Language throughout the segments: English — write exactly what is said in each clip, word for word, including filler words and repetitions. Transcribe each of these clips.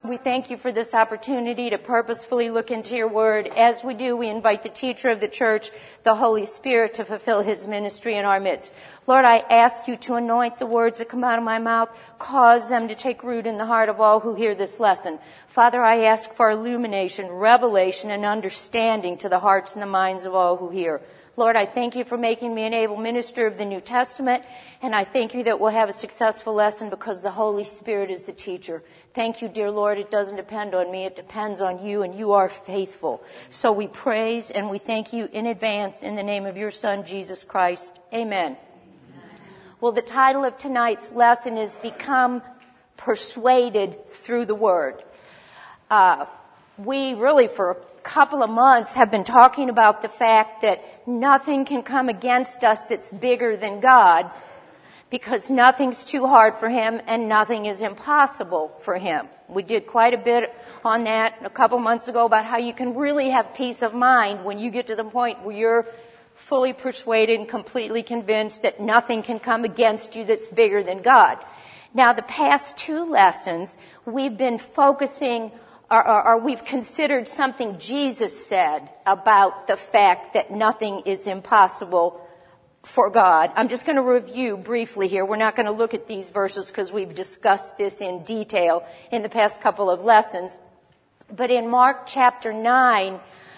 We thank you for this opportunity to purposefully look into your word. As we do, we invite the teacher of the church, the Holy Spirit, to fulfill his ministry in our midst. Lord, I ask you to anoint the words that come out of my mouth, cause them to take root in the heart of all who hear this lesson. Father, I ask for illumination, revelation, and understanding to the hearts and the minds of all who hear. Lord, I thank you for making me an able minister of the New Testament, and I thank you that we'll have a successful lesson because the Holy Spirit is the teacher. Thank you, dear Lord. It doesn't depend on me. It depends on you, and you are faithful. So we praise and we thank you in advance in the name of your Son, Jesus Christ. Amen. Amen. Well, the title of tonight's lesson is Become Persuaded Through the Word. Uh, we really, for a couple of months, have been talking about the fact that nothing can come against us that's bigger than God, because nothing's too hard for him and nothing is impossible for him. We did quite a bit on that a couple months ago about how you can really have peace of mind when you get to the point where you're fully persuaded and completely convinced that nothing can come against you that's bigger than God. Now, the past two lessons, we've been focusing Or, or, or we've considered something Jesus said about the fact that nothing is impossible for God. I'm just going to review briefly here. We're not going to look at these verses because we've discussed this in detail in the past couple of lessons. But in Mark chapter nine,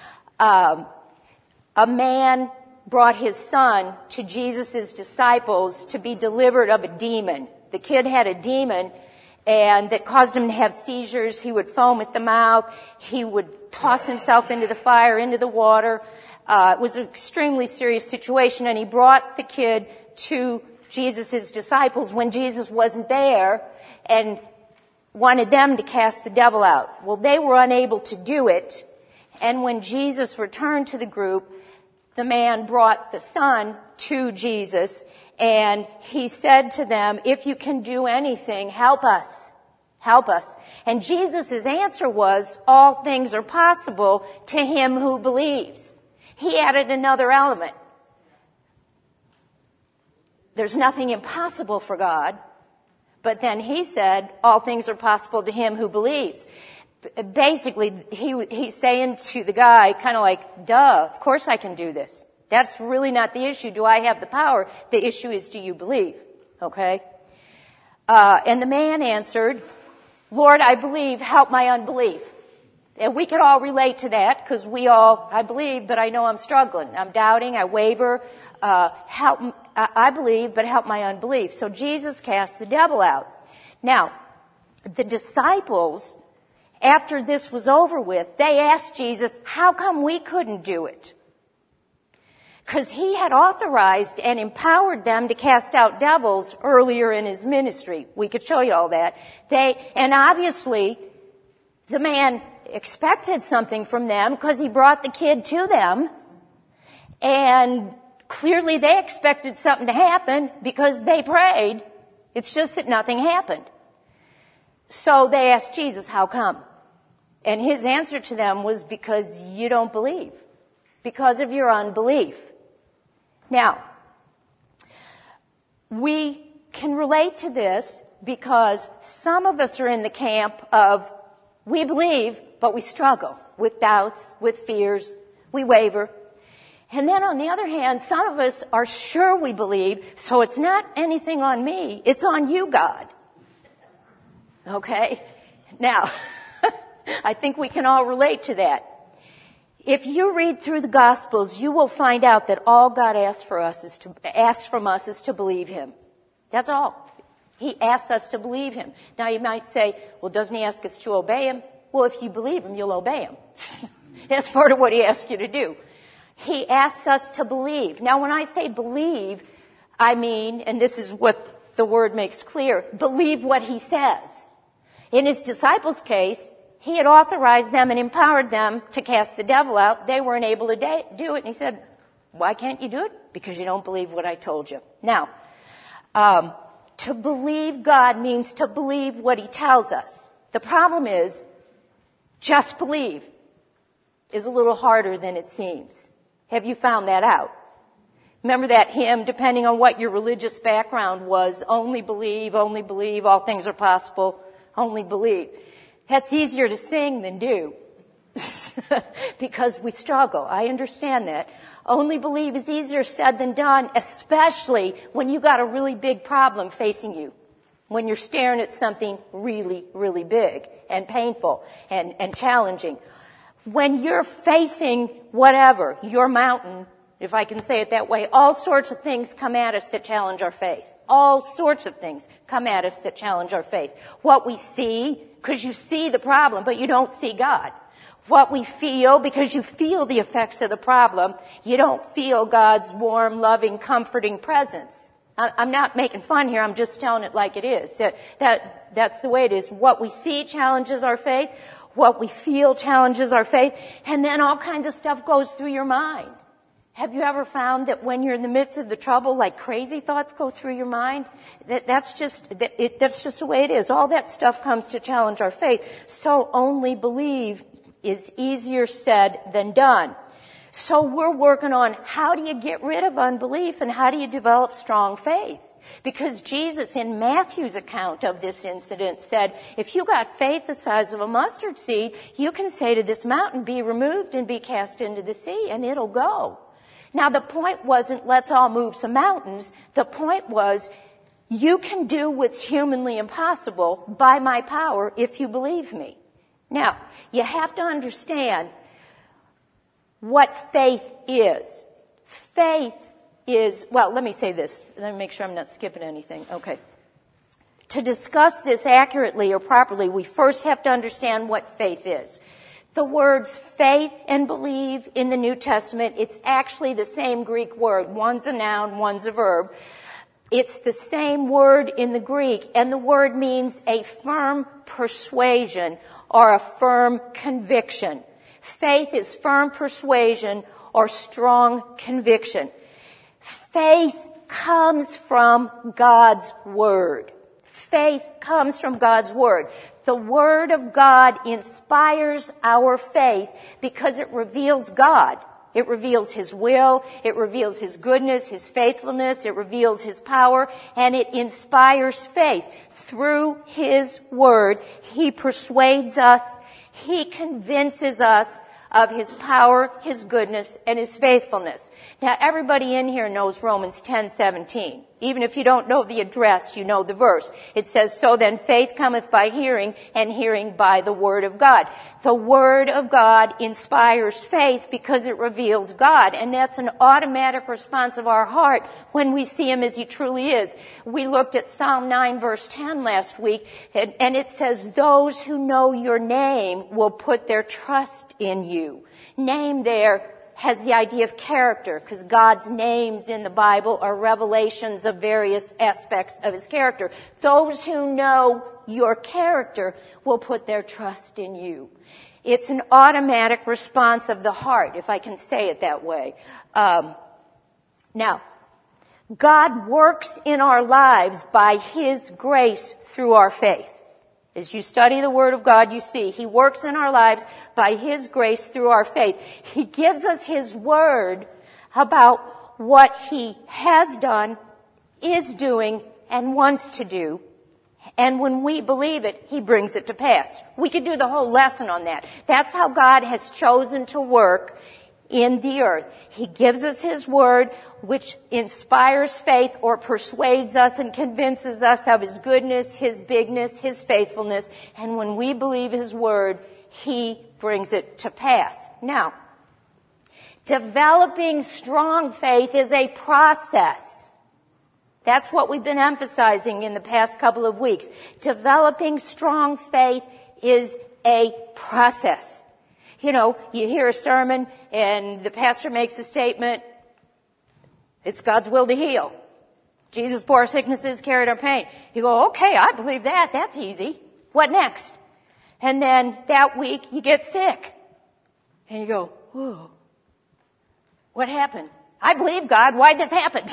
um, a man brought his son to Jesus' disciples to be delivered of a demon. The kid had a demon, and that caused him to have seizures. He would foam at the mouth. He would toss himself into the fire, into the water. Uh, it was an extremely serious situation, and he brought the kid to Jesus' disciples when Jesus wasn't there and wanted them to cast the devil out. Well, they were unable to do it, and when Jesus returned to the group, the man brought the son to Jesus, and he said to them, if you can do anything, help us. Help us. And Jesus' answer was, all things are possible to him who believes. He added another element. There's nothing impossible for God. But then he said, all things are possible to him who believes. Basically, he, he's saying to the guy, kind of like, duh, of course I can do this. That's really not the issue. Do I have the power? The issue is, do you believe? Okay? Uh, and the man answered, Lord, I believe, help my unbelief. And we could all relate to that because we all, I believe, but I know I'm struggling. I'm doubting, I waver. Uh, help, I believe, but help my unbelief. So Jesus cast the devil out. Now, the disciples, after this was over with, they asked Jesus, how come we couldn't do it? Because he had authorized and empowered them to cast out devils earlier in his ministry. We could show you all that. They, and obviously, the man expected something from them because he brought the kid to them. And clearly they expected something to happen because they prayed. It's just that nothing happened. So they asked Jesus, how come? And his answer to them was, because you don't believe. Because of your unbelief. Now, we can relate to this because some of us are in the camp of we believe, but we struggle with doubts, with fears, we waver. And then on the other hand, some of us are sure we believe, so it's not anything on me, it's on you, God. Okay? Now, I think we can all relate to that. If you read through the Gospels, you will find out that all God asks for us is to asks from us is to believe him. That's all. He asks us to believe him. Now you might say, well, doesn't he ask us to obey him? Well, if you believe him, you'll obey him. That's part of what he asks you to do. He asks us to believe. Now when I say believe, I mean, and this is what the word makes clear, believe what he says. In his disciples' case, he had authorized them and empowered them to cast the devil out. They weren't able to do it. And he said, why can't you do it? Because you don't believe what I told you. Now, um, to believe God means to believe what he tells us. The problem is, just believe is a little harder than it seems. Have you found that out? Remember that hymn, depending on what your religious background was, only believe, only believe, all things are possible, only believe. That's easier to sing than do. Because we struggle. I understand that. Only believe is easier said than done, especially when you got a really big problem facing you. When you're staring at something really, really big and painful and, and challenging. When you're facing whatever, your mountain, if I can say it that way, all sorts of things come at us that challenge our faith. All sorts of things come at us that challenge our faith. What we see, because you see the problem, but you don't see God. What we feel, because you feel the effects of the problem, you don't feel God's warm, loving, comforting presence. I'm not making fun here, I'm just telling it like it is. That, that, that's the way it is. What we see challenges our faith. What we feel challenges our faith. And then all kinds of stuff goes through your mind. Have you ever found that when you're in the midst of the trouble, like crazy thoughts go through your mind? That, that's just, that, it, that's just the way it is. All that stuff comes to challenge our faith. So only believe is easier said than done. So we're working on how do you get rid of unbelief and how do you develop strong faith? Because Jesus in Matthew's account of this incident said, if you got faith the size of a mustard seed, you can say to this mountain, be removed and be cast into the sea, and it'll go. Now the point wasn't let's all move some mountains. The point was you can do what's humanly impossible by my power if you believe me. Now, you have to understand what faith is. Faith is, well, let me say this. Let me make sure I'm not skipping anything. Okay. To discuss this accurately or properly, we first have to understand what faith is. The words faith and believe in the New Testament, it's actually the same Greek word. One's a noun, one's a verb. It's the same word in the Greek, and the word means a firm persuasion or a firm conviction. Faith is firm persuasion or strong conviction. Faith comes from God's Word. Faith comes from God's Word. The Word of God inspires our faith because it reveals God. It reveals His will, it reveals His goodness, His faithfulness, it reveals His power, and it inspires faith. Through His Word, He persuades us, He convinces us of His power, His goodness, and His faithfulness. Now, everybody in here knows Romans ten seventeen. Even if you don't know the address, you know the verse. It says, so then faith cometh by hearing, and hearing by the Word of God. The Word of God inspires faith because it reveals God, and that's an automatic response of our heart when we see Him as He truly is. We looked at Psalm nine verse ten last week, and, and it says, those who know your name will put their trust in you. Name there has the idea of character, because God's names in the Bible are revelations of various aspects of His character. Those who know your character will put their trust in you. It's an automatic response of the heart, if I can say it that way. Um, now, God works in our lives by His grace through our faith. As you study the Word of God, you see He works in our lives by His grace through our faith. He gives us His Word about what He has done, is doing, and wants to do. And when we believe it, He brings it to pass. We could do the whole lesson on that. That's how God has chosen to work in the earth. He gives us His Word, which inspires faith or persuades us and convinces us of His goodness, His bigness, His faithfulness. And when we believe His Word, He brings it to pass. Now, developing strong faith is a process. That's what we've been emphasizing in the past couple of weeks. Developing strong faith is a process. You know, you hear a sermon and the pastor makes a statement, it's God's will to heal. Jesus bore our sicknesses, carried our pain. You go, okay, I believe that. That's easy. What next? And then that week you get sick. And you go, whoa, what happened? I believe God. Why'd this happen?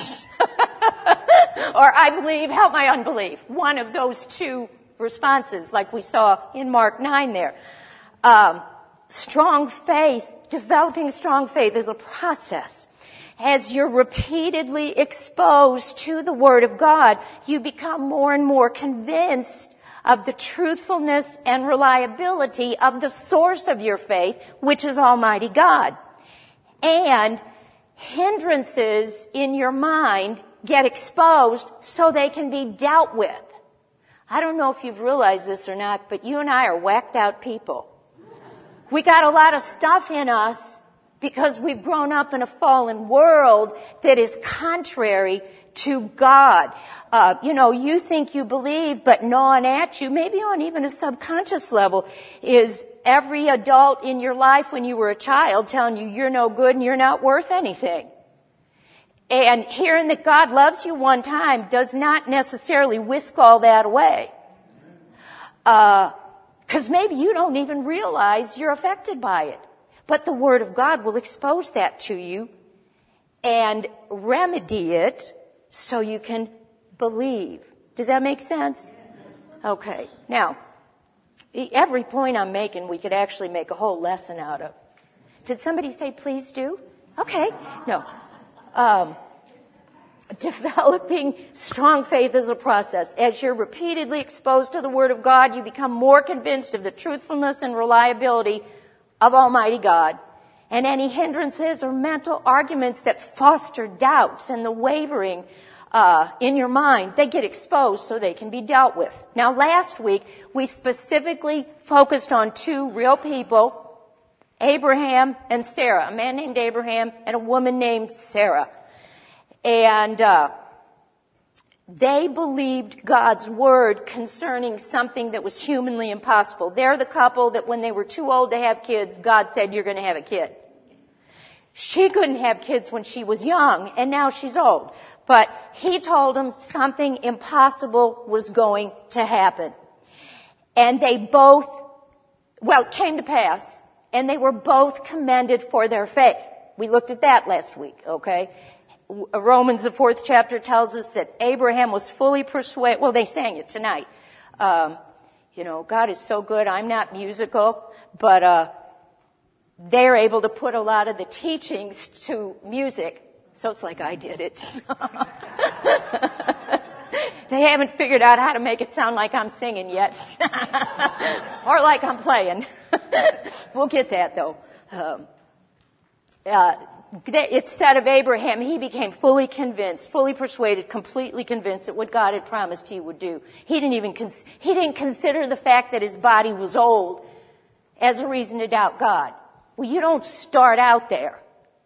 Or I believe, help my unbelief. One of those two responses, like we saw in Mark nine there. Um, strong faith, developing strong faith is a process. As you're repeatedly exposed to the Word of God, you become more and more convinced of the truthfulness and reliability of the source of your faith, which is Almighty God. And hindrances in your mind get exposed so they can be dealt with. I don't know if you've realized this or not, but you and I are whacked out people. We got a lot of stuff in us because we've grown up in a fallen world that is contrary to God. Uh, you know, you think you believe, but gnawing at you, maybe on even a subconscious level, is every adult in your life when you were a child telling you you're no good and you're not worth anything. And hearing that God loves you one time does not necessarily whisk all that away. Uh, cause maybe you don't even realize you're affected by it. But the Word of God will expose that to you and remedy it so you can believe. Does that make sense? Okay. Now, every point I'm making we could actually make a whole lesson out of. Did somebody say please do? Okay. No. Um, developing strong faith is a process. As you're repeatedly exposed to the Word of God, you become more convinced of the truthfulness and reliability of Almighty God. And any hindrances or mental arguments that foster doubts and the wavering uh, in your mind, they get exposed so they can be dealt with. Now, last week, we specifically focused on two real people, Abraham and Sarah, a man named Abraham and a woman named Sarah. And uh they believed God's word concerning something that was humanly impossible. They're the couple that when they were too old to have kids, God said, you're going to have a kid. She couldn't have kids when she was young, and now she's old. But he told them something impossible was going to happen. And they both, well, it came to pass, and they were both commended for their faith. We looked at that last week, okay? Romans, the fourth chapter, tells us that Abraham was fully persuaded. Well, they sang it tonight. Um, you know, God is so good. I'm not musical, but uh they're able to put a lot of the teachings to music. So it's like I did it. They haven't figured out how to make it sound like I'm singing yet. Or like I'm playing. We'll get that, though. Um, uh It said of Abraham, he became fully convinced, fully persuaded, completely convinced that what God had promised he would do. He didn't even, cons- he didn't consider the fact that his body was old as a reason to doubt God. Well, you don't start out there.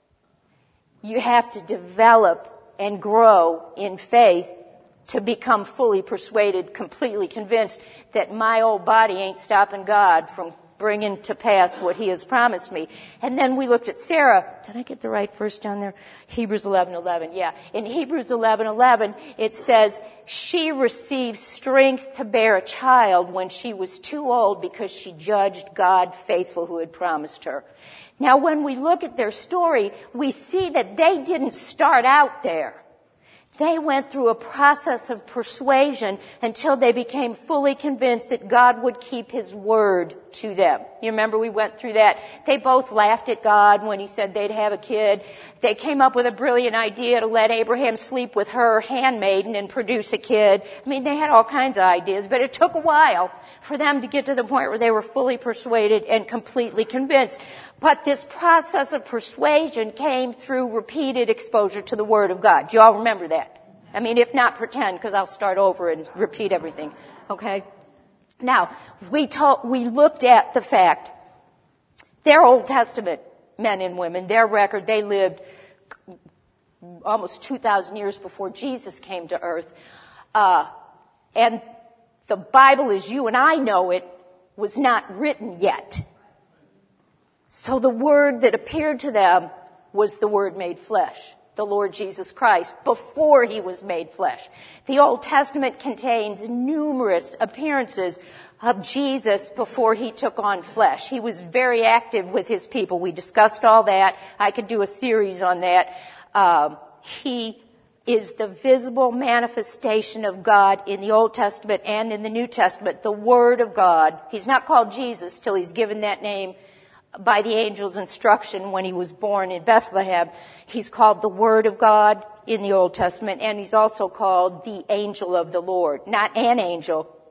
You have to develop and grow in faith to become fully persuaded, completely convinced that my old body ain't stopping God from bringing to pass what he has promised me. And then we looked at Sarah. Did I get the right verse down there? Hebrews eleven eleven. Yeah. In Hebrews eleven eleven, it says, she received strength to bear a child when she was too old because she judged God faithful who had promised her. Now, when we look at their story, we see that they didn't start out there. They went through a process of persuasion until they became fully convinced that God would keep his word to them. You remember we went through that. They both laughed at God when he said they'd have a kid. They came up with a brilliant idea to let Abraham sleep with her handmaiden and produce a kid. I mean, they had all kinds of ideas, but it took a while for them to get to the point where they were fully persuaded and completely convinced. But this process of persuasion came through repeated exposure to the Word of God. Do you all remember that? I mean, if not, pretend, because I'll start over and repeat everything. Okay? Now, we told, we looked at the fact, their Old Testament men and women, their record, they lived almost two thousand years before Jesus came to earth. Uh, and the Bible, as you and I know it, was not written yet. So the Word that appeared to them was the Word made flesh, the Lord Jesus Christ, before he was made flesh. The Old Testament contains numerous appearances of Jesus before he took on flesh. He was very active with his people. We discussed all that. I could do a series on that. Um, he is the visible manifestation of God in the Old Testament and in the New Testament, the Word of God. He's not called Jesus till he's given that name by the angel's instruction when he was born in Bethlehem. He's called the Word of God in the Old Testament, and he's also called the angel of the Lord. Not an angel,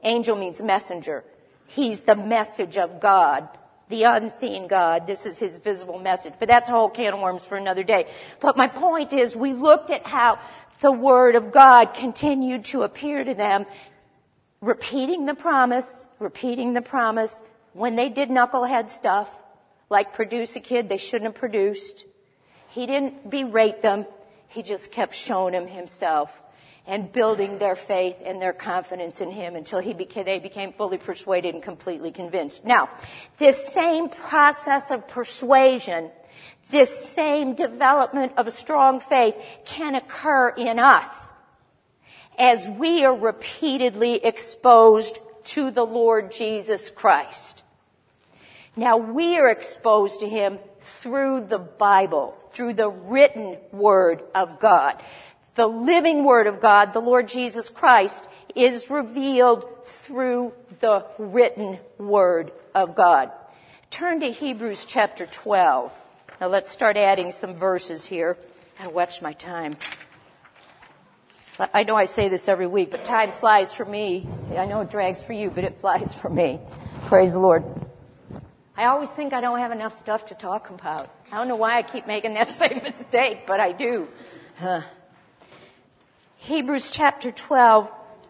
Angel means messenger. He's the message of God, the unseen God. This is his visible message. But that's a whole can of worms for another day. But my point is, we looked at how the Word of God continued to appear to them, repeating the promise, repeating the promise. When they did knucklehead stuff, like produce a kid they shouldn't have produced, he didn't berate them. He just kept showing them himself and building their faith and their confidence in him until he became, they became fully persuaded and completely convinced. Now, this same process of persuasion, this same development of a strong faith can occur in us as we are repeatedly exposed to the Lord Jesus Christ. Now, we are exposed to him through the Bible, through the written Word of God. The living Word of God, the Lord Jesus Christ, is revealed through the written Word of God. Turn to Hebrews chapter twelve. Now let's start adding some verses here. I'll watch my time. I know I say this every week, but time flies for me. I know it drags for you, but it flies for me. Praise the Lord. I always think I don't have enough stuff to talk about. I don't know why I keep making that same mistake, but I do. Huh. Hebrews chapter twelve.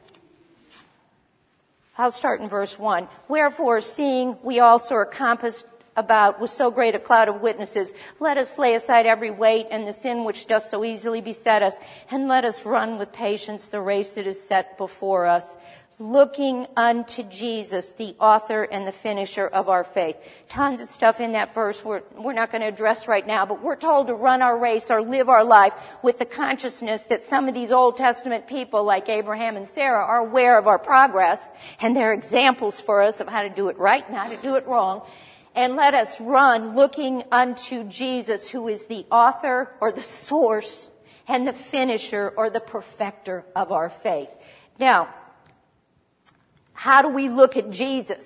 I'll start in verse one. Wherefore, seeing we also are compassed about with so great a cloud of witnesses, let us lay aside every weight and the sin which doth so easily beset us, and let us run with patience the race that is set before us, looking unto Jesus, the author and the finisher of our faith. Tons of stuff in that verse we're, we're not going to address right now, but we're told to run our race or live our life with the consciousness that some of these Old Testament people like Abraham and Sarah are aware of our progress, and they're examples for us of how to do it right and how to do it wrong. And let us run looking unto Jesus, who is the author or the source and the finisher or the perfecter of our faith. Now, how do we look at Jesus?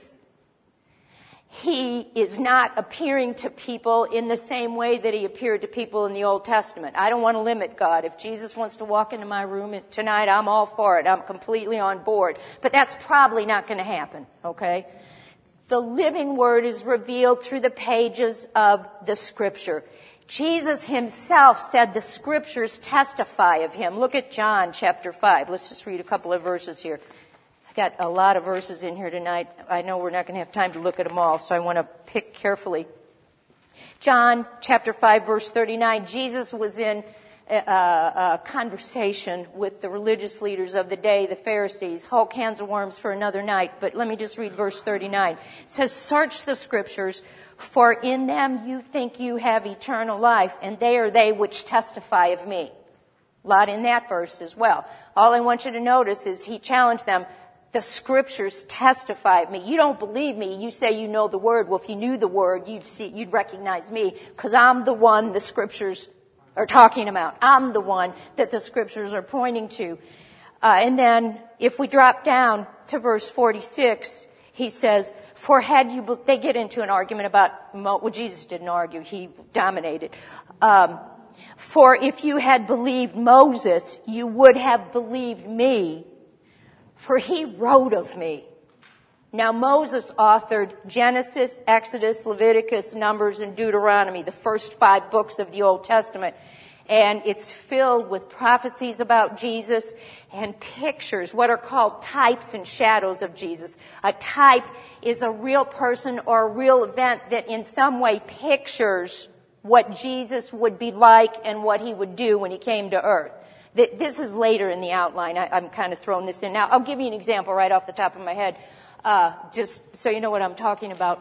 He is not appearing to people in the same way that he appeared to people in the Old Testament. I don't want to limit God. If Jesus wants to walk into my room tonight, I'm all for it. I'm completely on board. But that's probably not going to happen, okay? The living Word is revealed through the pages of the Scripture. Jesus himself said the Scriptures testify of him. Look at John chapter five. Let's just read a couple of verses here. Got a lot of verses in here tonight. I know we're not going to have time to look at them all, so I want to pick carefully. John chapter five, verse thirty-nine. Jesus was in a, a conversation with the religious leaders of the day, the Pharisees. Whole cans of worms for another night, but let me just read verse thirty-nine. It says, "Search the Scriptures, for in them you think you have eternal life, and they are they which testify of me." A lot in that verse as well. All I want you to notice is he challenged them. The Scriptures testify of me. You don't believe me. You say you know the Word. Well, if you knew the Word, you'd see, you'd recognize me, because I'm the one the Scriptures are talking about. I'm the one that the Scriptures are pointing to. Uh, and then, if we drop down to verse forty-six, he says, "For had you," be-, they get into an argument about, Mo- well, Jesus didn't argue. He dominated. Um, "For if you had believed Moses, you would have believed me, for he wrote of me." Now, Moses authored Genesis, Exodus, Leviticus, Numbers, and Deuteronomy, the first five books of the Old Testament. And it's filled with prophecies about Jesus and pictures, what are called types and shadows of Jesus. A type is a real person or a real event that in some way pictures what Jesus would be like and what he would do when he came to earth. This is later in the outline. I, I'm kind of throwing this in now. I'll give you an example right off the top of my head, uh, just so you know what I'm talking about.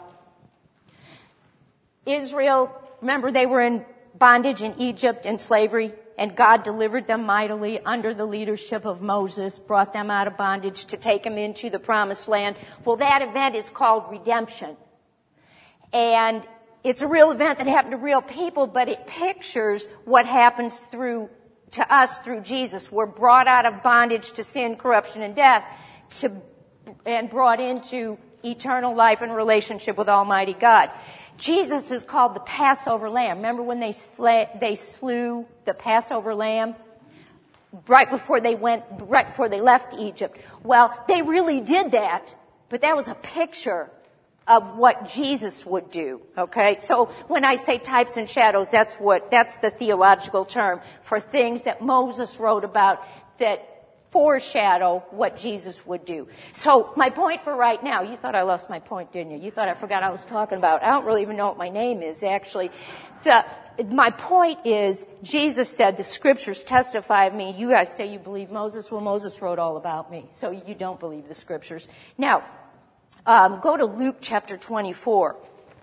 Israel, remember they were in bondage in Egypt and slavery, and God delivered them mightily under the leadership of Moses, brought them out of bondage to take them into the promised land. Well, that event is called redemption. And it's a real event that happened to real people, but it pictures what happens through to us through Jesus. We're brought out of bondage to sin, corruption, and death, to, and brought into eternal life and relationship with Almighty God. Jesus is called the Passover Lamb. Remember when they, sla- they slew the Passover Lamb? right before they went, right before they left Egypt. Well, they really did that, but that was a picture of what Jesus would do, okay? So when I say types and shadows, that's what, that's the theological term for things that Moses wrote about that foreshadow what Jesus would do. So my point for right now, you thought I lost my point, didn't you? You thought I forgot I was talking about. I don't really even know what my name is, actually. The, my point is, Jesus said, the scriptures testify of me. You guys say you believe Moses. Well, Moses wrote all about me, so you don't believe the scriptures. Now, Um, go to Luke chapter twenty-four.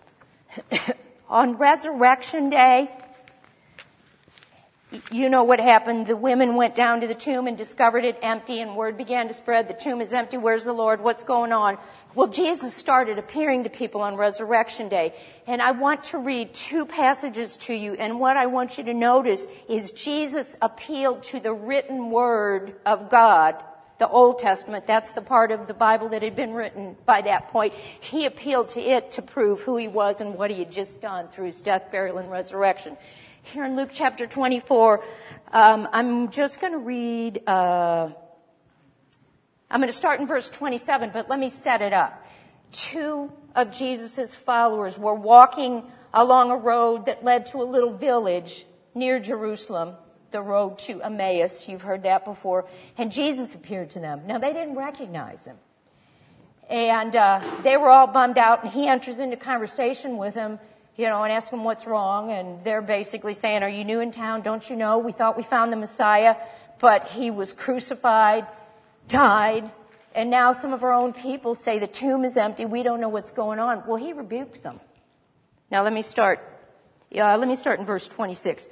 On Resurrection Day, you know what happened. The women went down to the tomb and discovered it empty, and word began to spread. The tomb is empty. Where's the Lord? What's going on? Well, Jesus started appearing to people on Resurrection Day. And I want to read two passages to you. And what I want you to notice is Jesus appealed to the written word of God. The Old Testament, that's the part of the Bible that had been written by that point. He appealed to it to prove who he was and what he had just done through his death, burial, and resurrection. Here in Luke chapter twenty-four, um, I'm just going to read, uh, I'm going to start in verse twenty-seven, but let me set it up. Two of Jesus' followers were walking along a road that led to a little village near Jerusalem. The road to Emmaus. You've heard that before. And Jesus appeared to them. Now, they didn't recognize him. And uh, they were all bummed out, and he enters into conversation with them, you know, and asks them what's wrong. And they're basically saying, are you new in town? Don't you know? We thought we found the Messiah, but he was crucified, died, and now some of our own people say the tomb is empty. We don't know what's going on. Well, he rebukes them. Now, let me start. Uh, let me start in verse twenty-six.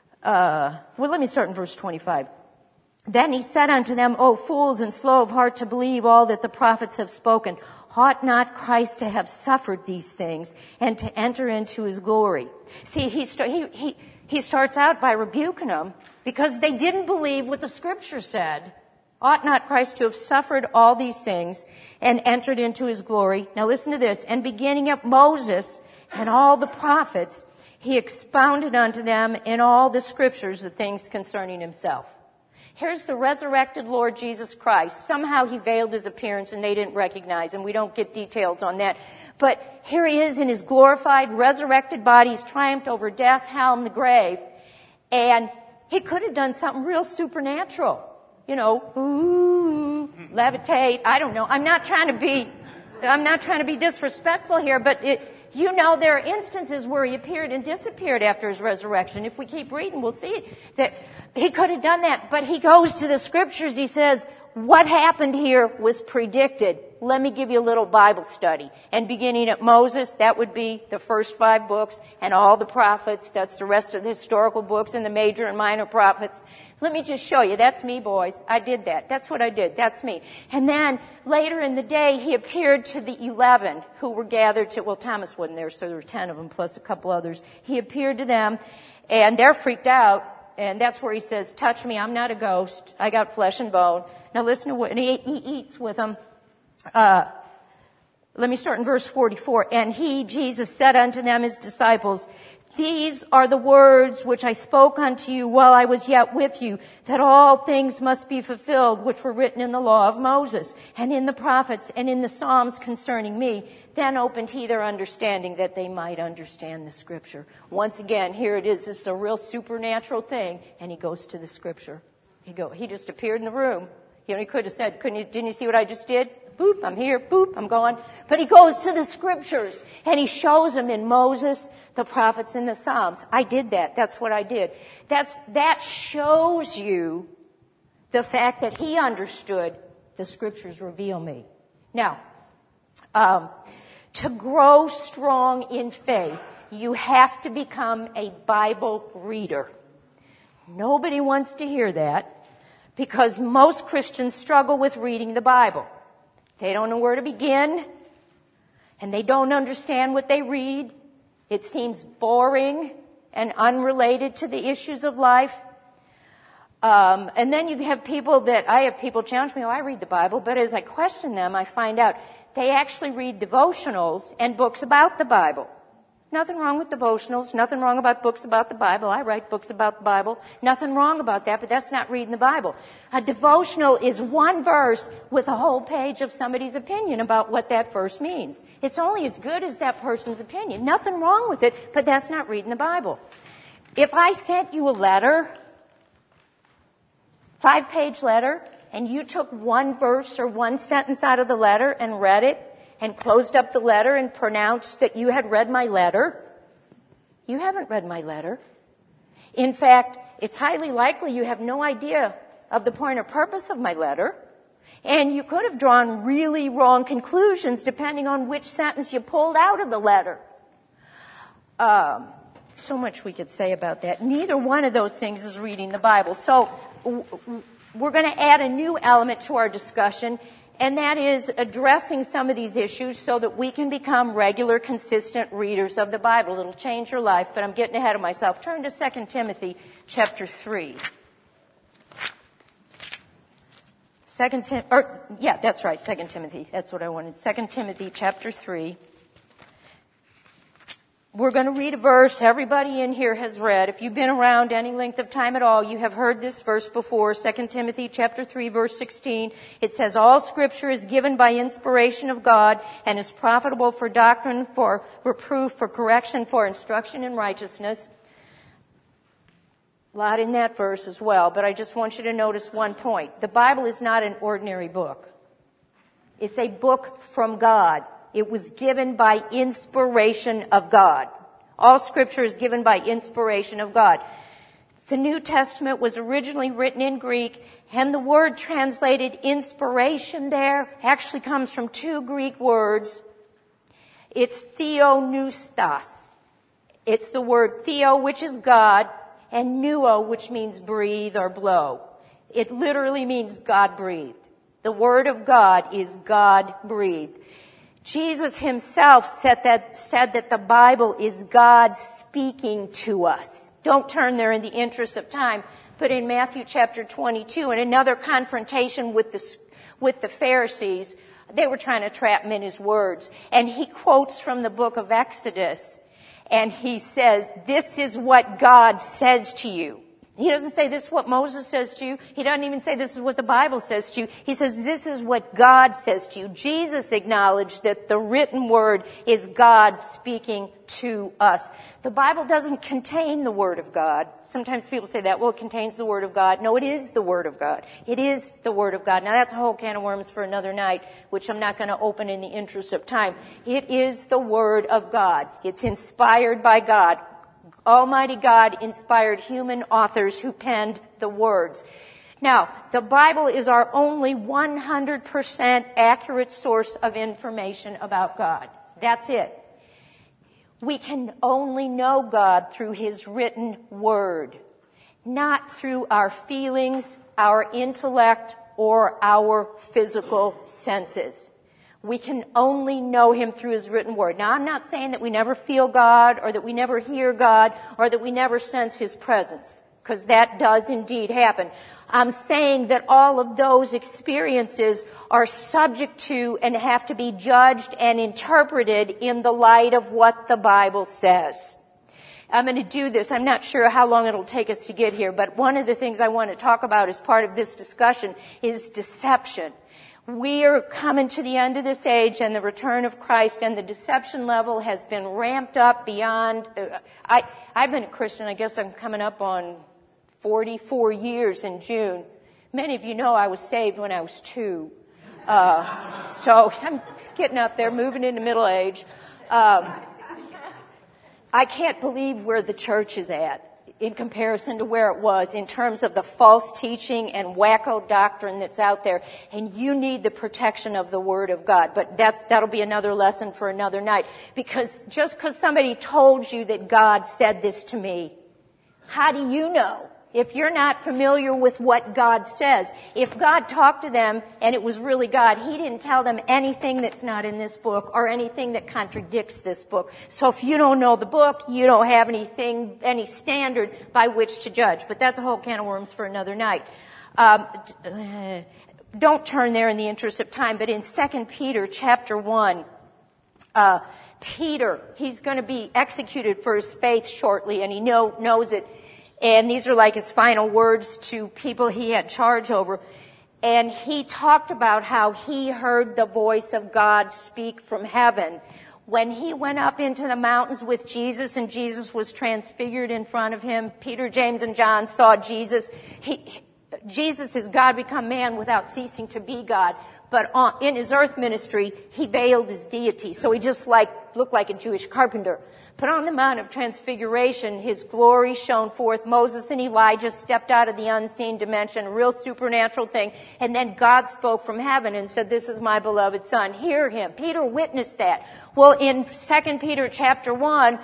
Uh, well, let me start in verse twenty-five. Then he said unto them, O fools and slow of heart to believe all that the prophets have spoken. Ought not Christ to have suffered these things and to enter into his glory? See, he, st- he, he, he starts out by rebuking them because they didn't believe what the scripture said. Ought not Christ to have suffered all these things and entered into his glory? Now listen to this. And beginning at Moses and all the prophets, he expounded unto them in all the scriptures the things concerning himself. Here's the resurrected Lord Jesus Christ. Somehow he veiled his appearance and they didn't recognize him. We don't get details on that. But here he is in his glorified, resurrected body. He's triumphed over death, hell, and the grave. And he could have done something real supernatural. You know, ooh, levitate. I don't know. I'm not trying to be, I'm not trying to be disrespectful here, but it, you know, there are instances where he appeared and disappeared after his resurrection. If we keep reading, we'll see that he could have done that. But he goes to the scriptures. He says, what happened here was predicted. Let me give you a little Bible study. And beginning at Moses, that would be the first five books, and all the prophets. That's the rest of the historical books and the major and minor prophets. Let me just show you. That's me, boys. I did that. That's what I did. That's me. And then later in the day, he appeared to the eleven who were gathered to, well, Thomas wasn't there, so there were ten of them plus a couple others. He appeared to them, and they're freaked out. And that's where he says, touch me. I'm not a ghost. I got flesh and bone. Now listen to what, and he, he eats with them. Uh, let me start in verse forty-four. And he, Jesus, said unto them, his disciples, these are the words which I spoke unto you while I was yet with you, that all things must be fulfilled which were written in the law of Moses, and in the prophets, and in the Psalms concerning me. Then opened he their understanding that they might understand the scripture. Once again, here it is. This is a real supernatural thing. And he goes to the scripture. He go, he just appeared in the room. You know, he could have said, couldn't you, didn't you see what I just did? Boop, I'm here, boop, I'm gone. But he goes to the scriptures and he shows them in Moses, the prophets, and the Psalms. I did that. That's what I did. That's, that shows you the fact that he understood the scriptures reveal me. Now, um, to grow strong in faith, you have to become a Bible reader. Nobody wants to hear that because most Christians struggle with reading the Bible. They don't know where to begin, and they don't understand what they read. It seems boring and unrelated to the issues of life. Um, and then you have people that, I have people challenge me, oh, I read the Bible, but as I question them, I find out they actually read devotionals and books about the Bible. Nothing wrong with devotionals. Nothing wrong about books about the Bible. I write books about the Bible. Nothing wrong about that, but that's not reading the Bible. A devotional is one verse with a whole page of somebody's opinion about what that verse means. It's only as good as that person's opinion. Nothing wrong with it, but that's not reading the Bible. If I sent you a letter, five-page letter, and you took one verse or one sentence out of the letter and read it, and closed up the letter and pronounced that you had read my letter, you haven't read my letter. In fact, it's highly likely you have no idea of the point or purpose of my letter, and you could have drawn really wrong conclusions depending on which sentence you pulled out of the letter. Um, so much we could say about that. Neither one of those things is reading the Bible. So we're going to add a new element to our discussion, and that is addressing some of these issues so that we can become regular, consistent readers of the Bible. It'll change your life, but I'm getting ahead of myself. Turn to Second Timothy chapter three. Second Tim, or, yeah, that's right, Second Timothy. That's what I wanted. Second Timothy chapter three. We're going to read a verse everybody in here has read. If you've been around any length of time at all, you have heard this verse before. Second Timothy chapter three, verse sixteen. It says, all scripture is given by inspiration of God and is profitable for doctrine, for reproof, for correction, for instruction in righteousness. A lot in that verse as well, but I just want you to notice one point. The Bible is not an ordinary book. It's a book from God. It was given by inspiration of God. All scripture is given by inspiration of God. The New Testament was originally written in Greek, and the word translated inspiration there actually comes from two Greek words. It's theopneustos. It's the word theo, which is God, and pneuo, which means breathe or blow. It literally means God breathed. The word of God is God breathed. Jesus himself said that, said that the Bible is God speaking to us. Don't turn there in the interest of time, but in Matthew chapter twenty-two, in another confrontation with the, with the Pharisees, they were trying to trap him in his words. And he quotes from the book of Exodus, and he says, this is what God says to you. He doesn't say this is what Moses says to you. He doesn't even say this is what the Bible says to you. He says this is what God says to you. Jesus acknowledged that the written word is God speaking to us. The Bible doesn't contain the word of God. Sometimes people say that, well, it contains the word of God. No, it is the word of God. It is the word of God. Now, that's a whole can of worms for another night, which I'm not going to open in the interest of time. It is the word of God. It's inspired by God. Almighty God inspired human authors who penned the words. Now, the Bible is our only one hundred percent accurate source of information about God. That's it. We can only know God through His written word, not through our feelings, our intellect, or our physical senses. We can only know Him through His written word. Now, I'm not saying that we never feel God or that we never hear God or that we never sense His presence, because that does indeed happen. I'm saying that all of those experiences are subject to and have to be judged and interpreted in the light of what the Bible says. I'm going to do this. I'm not sure how long it'll take us to get here, but one of the things I want to talk about as part of this discussion is deception. We are coming to the end of this age and the return of Christ, and the deception level has been ramped up beyond. Uh, I, I've been a Christian, I guess I'm coming up on forty-four years in June. Many of you know I was saved when I was two. Uh, so I'm getting up there, moving into middle age. Um, I can't believe where the church is at in comparison to where it was in terms of the false teaching and wacko doctrine that's out there. And you need the protection of the Word of God. But that's, that'll be another lesson for another night. Because just because somebody told you that God said this to me, how do you know? If you're not familiar with what God says, if God talked to them and it was really God, He didn't tell them anything that's not in this book or anything that contradicts this book. So if you don't know the book, you don't have anything, any standard by which to judge. But that's a whole can of worms for another night. Um, don't turn there in the interest of time, but in Second Peter chapter one, uh, Peter, he's going to be executed for his faith shortly, and he know, knows it. And these are like his final words to people he had charge over. And he talked about how he heard the voice of God speak from heaven. When he went up into the mountains with Jesus and Jesus was transfigured in front of him, Peter, James, and John saw Jesus. He, Jesus is God become man without ceasing to be God. But on, in his earth ministry, he veiled his deity. So he just like looked like a Jewish carpenter. But on the Mount of Transfiguration, his glory shone forth. Moses and Elijah stepped out of the unseen dimension, a real supernatural thing. And then God spoke from heaven and said, "This is my beloved son. Hear him." Peter witnessed that. Well, in Second Peter chapter one,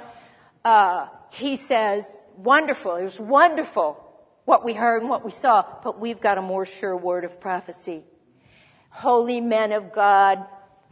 uh, he says, wonderful. It was wonderful what we heard and what we saw. But we've got a more sure word of prophecy. Holy men of God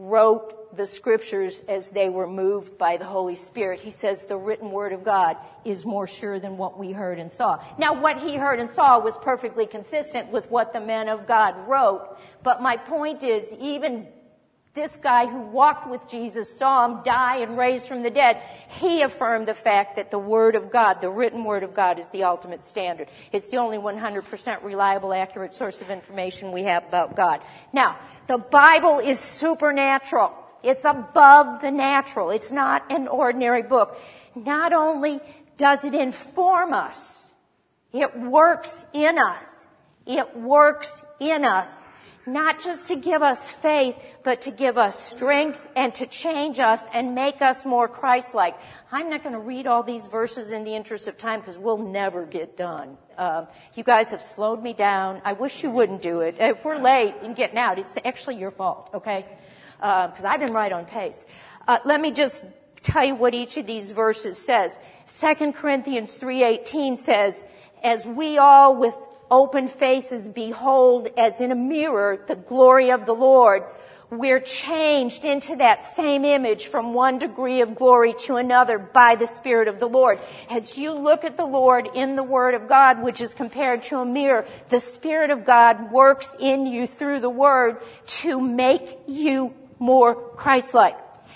wrote the scriptures as they were moved by the Holy Spirit. He says the written word of God is more sure than what we heard and saw. Now, what he heard and saw was perfectly consistent with what the men of God wrote. But my point is, even this guy who walked with Jesus, saw him die and raised from the dead, he affirmed the fact that the Word of God, the written Word of God, is the ultimate standard. It's the only one hundred percent reliable, accurate source of information we have about God. Now, the Bible is supernatural. It's above the natural. It's not an ordinary book. Not only does it inform us, it works in us. It works in us. Not just to give us faith, but to give us strength and to change us and make us more Christ-like. I'm not going to read all these verses in the interest of time because we'll never get done. Uh, you guys have slowed me down. I wish you wouldn't do it. If we're late in getting out, it's actually your fault, okay? Because uh, I've been right on pace. Uh, let me just tell you what each of these verses says. Second Corinthians three eighteen says, "As we all with open faces behold as in a mirror the glory of the Lord, we're changed into that same image from one degree of glory to another by the Spirit of the Lord." As you look at the Lord in the Word of God, which is compared to a mirror, the Spirit of God works in you through the Word to make you more Christ-like.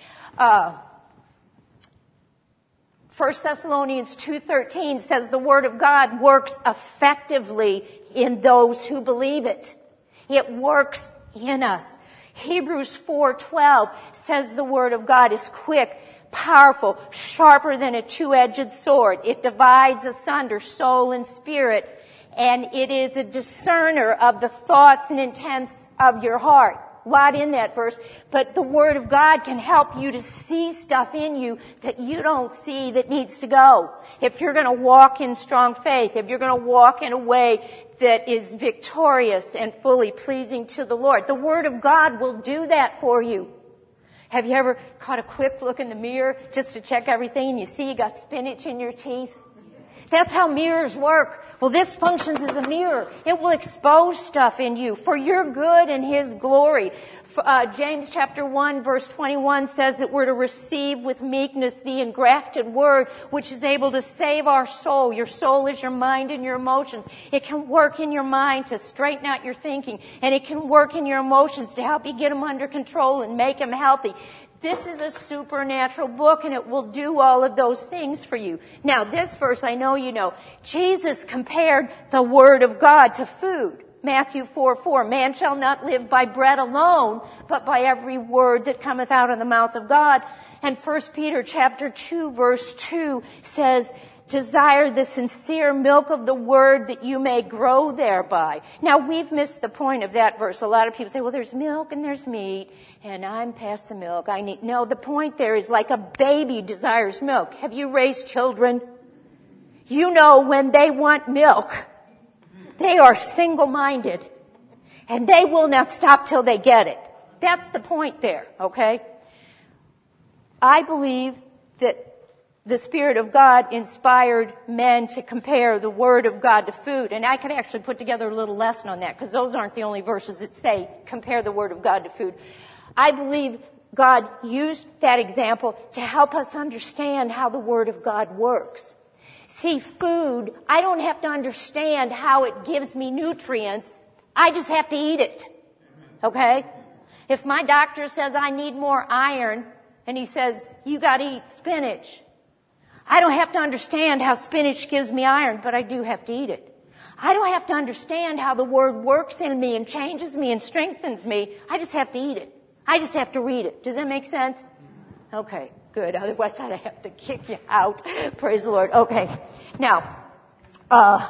Uh, First Thessalonians two thirteen says the Word of God works effectively in those who believe it. It works in us. Hebrews four twelve says the Word of God is quick, powerful, sharper than a two-edged sword. It divides asunder soul and spirit, and it is a discerner of the thoughts and intents of your heart. A lot in that verse, but the Word of God can help you to see stuff in you that you don't see that needs to go. If you're going to walk in strong faith, if you're going to walk in a way that is victorious and fully pleasing to the Lord, the Word of God will do that for you. Have you ever caught a quick look in the mirror just to check everything and you see you got spinach in your teeth? That's how mirrors work. Well, this functions as a mirror. It will expose stuff in you for your good and His glory. Uh, James chapter one verse twenty-one says that we're to receive with meekness the engrafted word, which is able to save our soul. Your soul is your mind and your emotions. It can work in your mind to straighten out your thinking, and it can work in your emotions to help you get them under control and make them healthy. This is a supernatural book, and it will do all of those things for you. Now, this verse I know you know. Jesus compared the Word of God to food. Matthew four four, "Man shall not live by bread alone, but by every word that cometh out of the mouth of God." And First Peter chapter two verse two says, "Desire the sincere milk of the word that you may grow thereby." Now, we've missed the point of that verse. A lot of people say, well, there's milk and there's meat, and I'm past the milk. I need, no, the point there is like a baby desires milk. Have you raised children? You know when they want milk, they are single-minded, and they will not stop till they get it. That's the point there, okay? I believe that the Spirit of God inspired men to compare the Word of God to food. And I could actually put together a little lesson on that, because those aren't the only verses that say compare the Word of God to food. I believe God used that example to help us understand how the Word of God works. See, food, I don't have to understand how it gives me nutrients. I just have to eat it. Okay? If my doctor says I need more iron, and he says, you got to eat spinach. I don't have to understand how spinach gives me iron, but I do have to eat it. I don't have to understand how the Word works in me and changes me and strengthens me. I just have to eat it. I just have to read it. Does that make sense? Okay, good. Otherwise, I'd have to kick you out. Praise the Lord. Okay. Now, uh,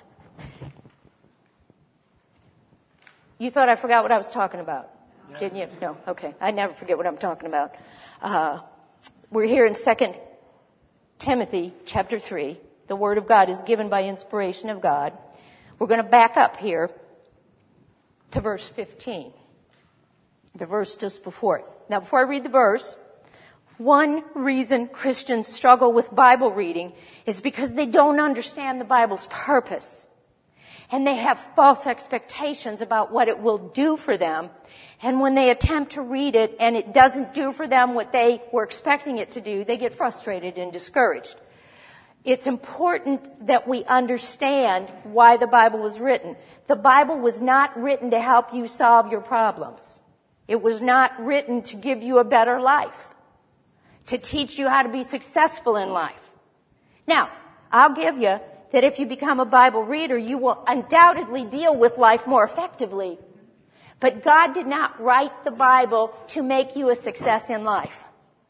you thought I forgot what I was talking about, didn't you? No. Okay. I never forget what I'm talking about. Uh, we're here in Second Timothy chapter three. The Word of God is given by inspiration of God. We're going to back up here to verse fifteen. The verse just before it. Now, before I read the verse, one reason Christians struggle with Bible reading is because they don't understand the Bible's purpose. And they have false expectations about what it will do for them. And when they attempt to read it and it doesn't do for them what they were expecting it to do, they get frustrated and discouraged. It's important that we understand why the Bible was written. The Bible was not written to help you solve your problems. It was not written to give you a better life, to teach you how to be successful in life. Now, I'll give you that if you become a Bible reader, you will undoubtedly deal with life more effectively. But God did not write the Bible to make you a success in life.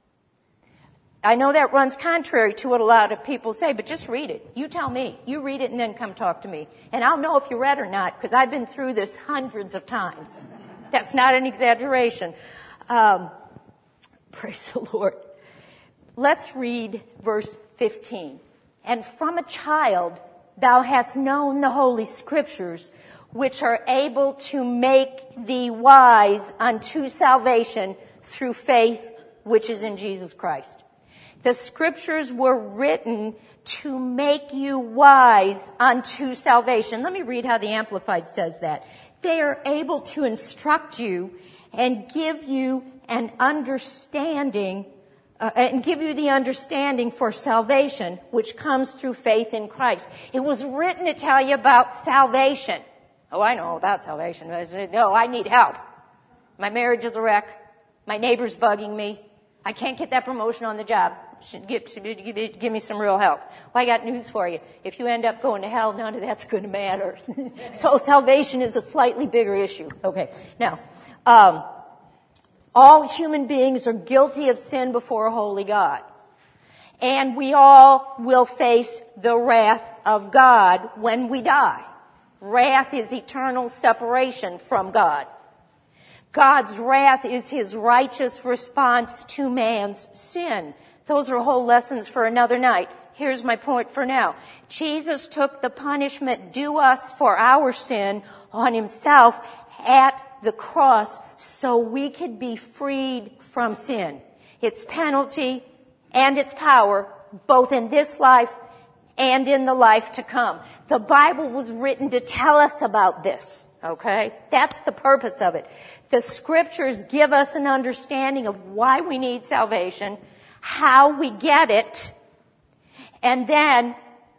I know that runs contrary to what a lot of people say, but just read it. You tell me. You read it and then come talk to me. And I'll know if you read or not, because I've been through this hundreds of times. That's not an exaggeration. Um, praise the Lord. Let's read verse fifteen. And from a child thou hast known the holy scriptures, which are able to make thee wise unto salvation through faith which is in Jesus Christ. The scriptures were written to make you wise unto salvation. Let me read how the Amplified says that. They are able to instruct you and give you an understanding, uh, and give you the understanding for salvation, which comes through faith in Christ. It was written to tell you about salvation. Oh, I know all about salvation. I said, no, I need help. My marriage is a wreck. My neighbor's bugging me. I can't get that promotion on the job. Give, give, give me some real help. Well, I got news for you. If you end up going to hell, none of that's going to matter. So salvation is a slightly bigger issue. Okay. Now, um, all human beings are guilty of sin before a holy God. And we all will face the wrath of God when we die. Wrath is eternal separation from God. God's wrath is his righteous response to man's sin. Those are whole lessons for another night. Here's my point for now. Jesus took the punishment due us for our sin on himself at the cross so we could be freed from sin, its penalty and its power, both in this life and in the life to come. The Bible was written to tell us about this. Okay? That's the purpose of it. The scriptures give us an understanding of why we need salvation, how we get it, and then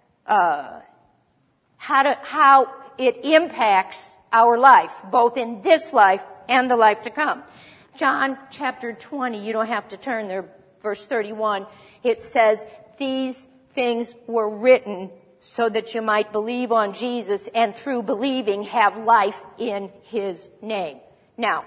uh how to how it impacts our life, both in this life and the life to come. John chapter twenty, you don't have to turn there, verse thirty-one, it says, these things were written so that you might believe on Jesus and through believing have life in his name. Now,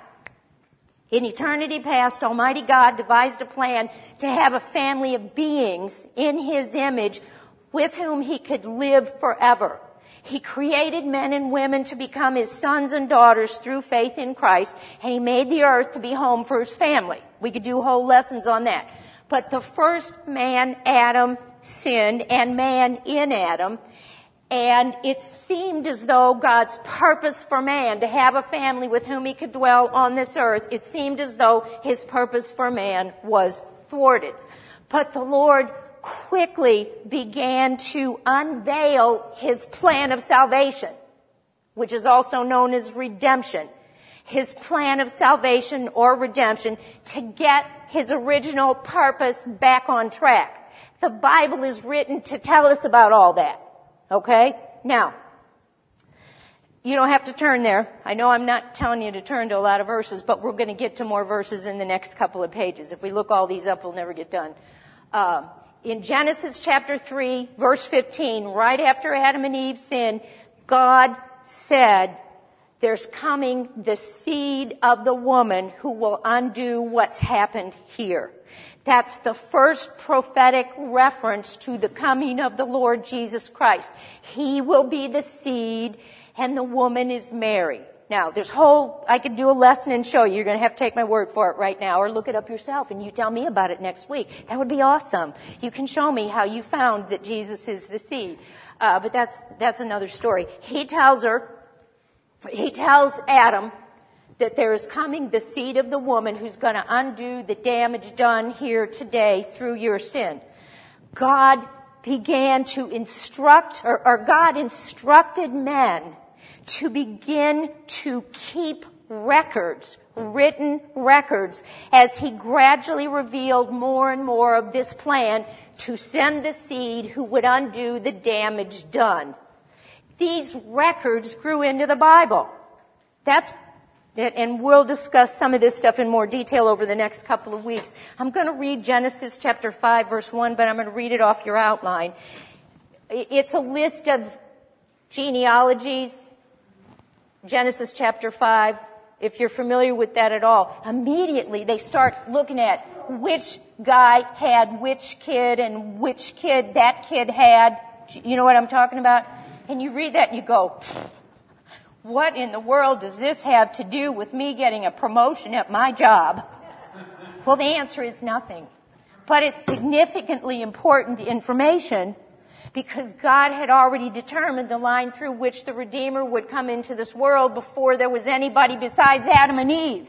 in eternity past, Almighty God devised a plan to have a family of beings in his image with whom he could live forever. He created men and women to become his sons and daughters through faith in Christ, and he made the earth to be home for his family. We could do whole lessons on that. But the first man, Adam, sinned, and man in Adam, and it seemed as though God's purpose for man to have a family with whom he could dwell on this earth, it seemed as though his purpose for man was thwarted. But the Lord quickly began to unveil his plan of salvation, which is also known as redemption. His plan of salvation or redemption to get his original purpose back on track. The Bible is written to tell us about all that. Okay? Now, You don't have to turn there. I know I'm not telling you to turn to a lot of verses, but we're going to get to more verses in the next couple of pages. If we look all these up, we'll never get done. Um, in Genesis chapter three, verse fifteen, right after Adam and Eve sinned, God said, there's coming the seed of the woman who will undo what's happened here. That's the first prophetic reference to the coming of the Lord Jesus Christ. He will be the seed, and the woman is Mary. Now, there's whole, I could do a lesson and show you. You're going to have to take my word for it right now, or look it up yourself, and you tell me about it next week. That would be awesome. You can show me how you found that Jesus is the seed. Uh, but that's, that's another story. He tells her, he tells Adam that there is coming the seed of the woman who's going to undo the damage done here today through your sin. God began to instruct, or, or God instructed men to begin to keep records, written records, as he gradually revealed more and more of this plan to send the seed who would undo the damage done. These records grew into the Bible. That's it, and we'll discuss some of this stuff in more detail over the next couple of weeks. I'm going to read Genesis chapter five, verse one, but I'm going to read it off your outline. It's a list of genealogies. Genesis chapter five, if you're familiar with that at all, immediately they start looking at which guy had which kid and which kid that kid had. You know what I'm talking about? And you read that and you go, what in the world does this have to do with me getting a promotion at my job? Well, the answer is nothing. But it's significantly important information, because God had already determined the line through which the Redeemer would come into this world before there was anybody besides Adam and Eve.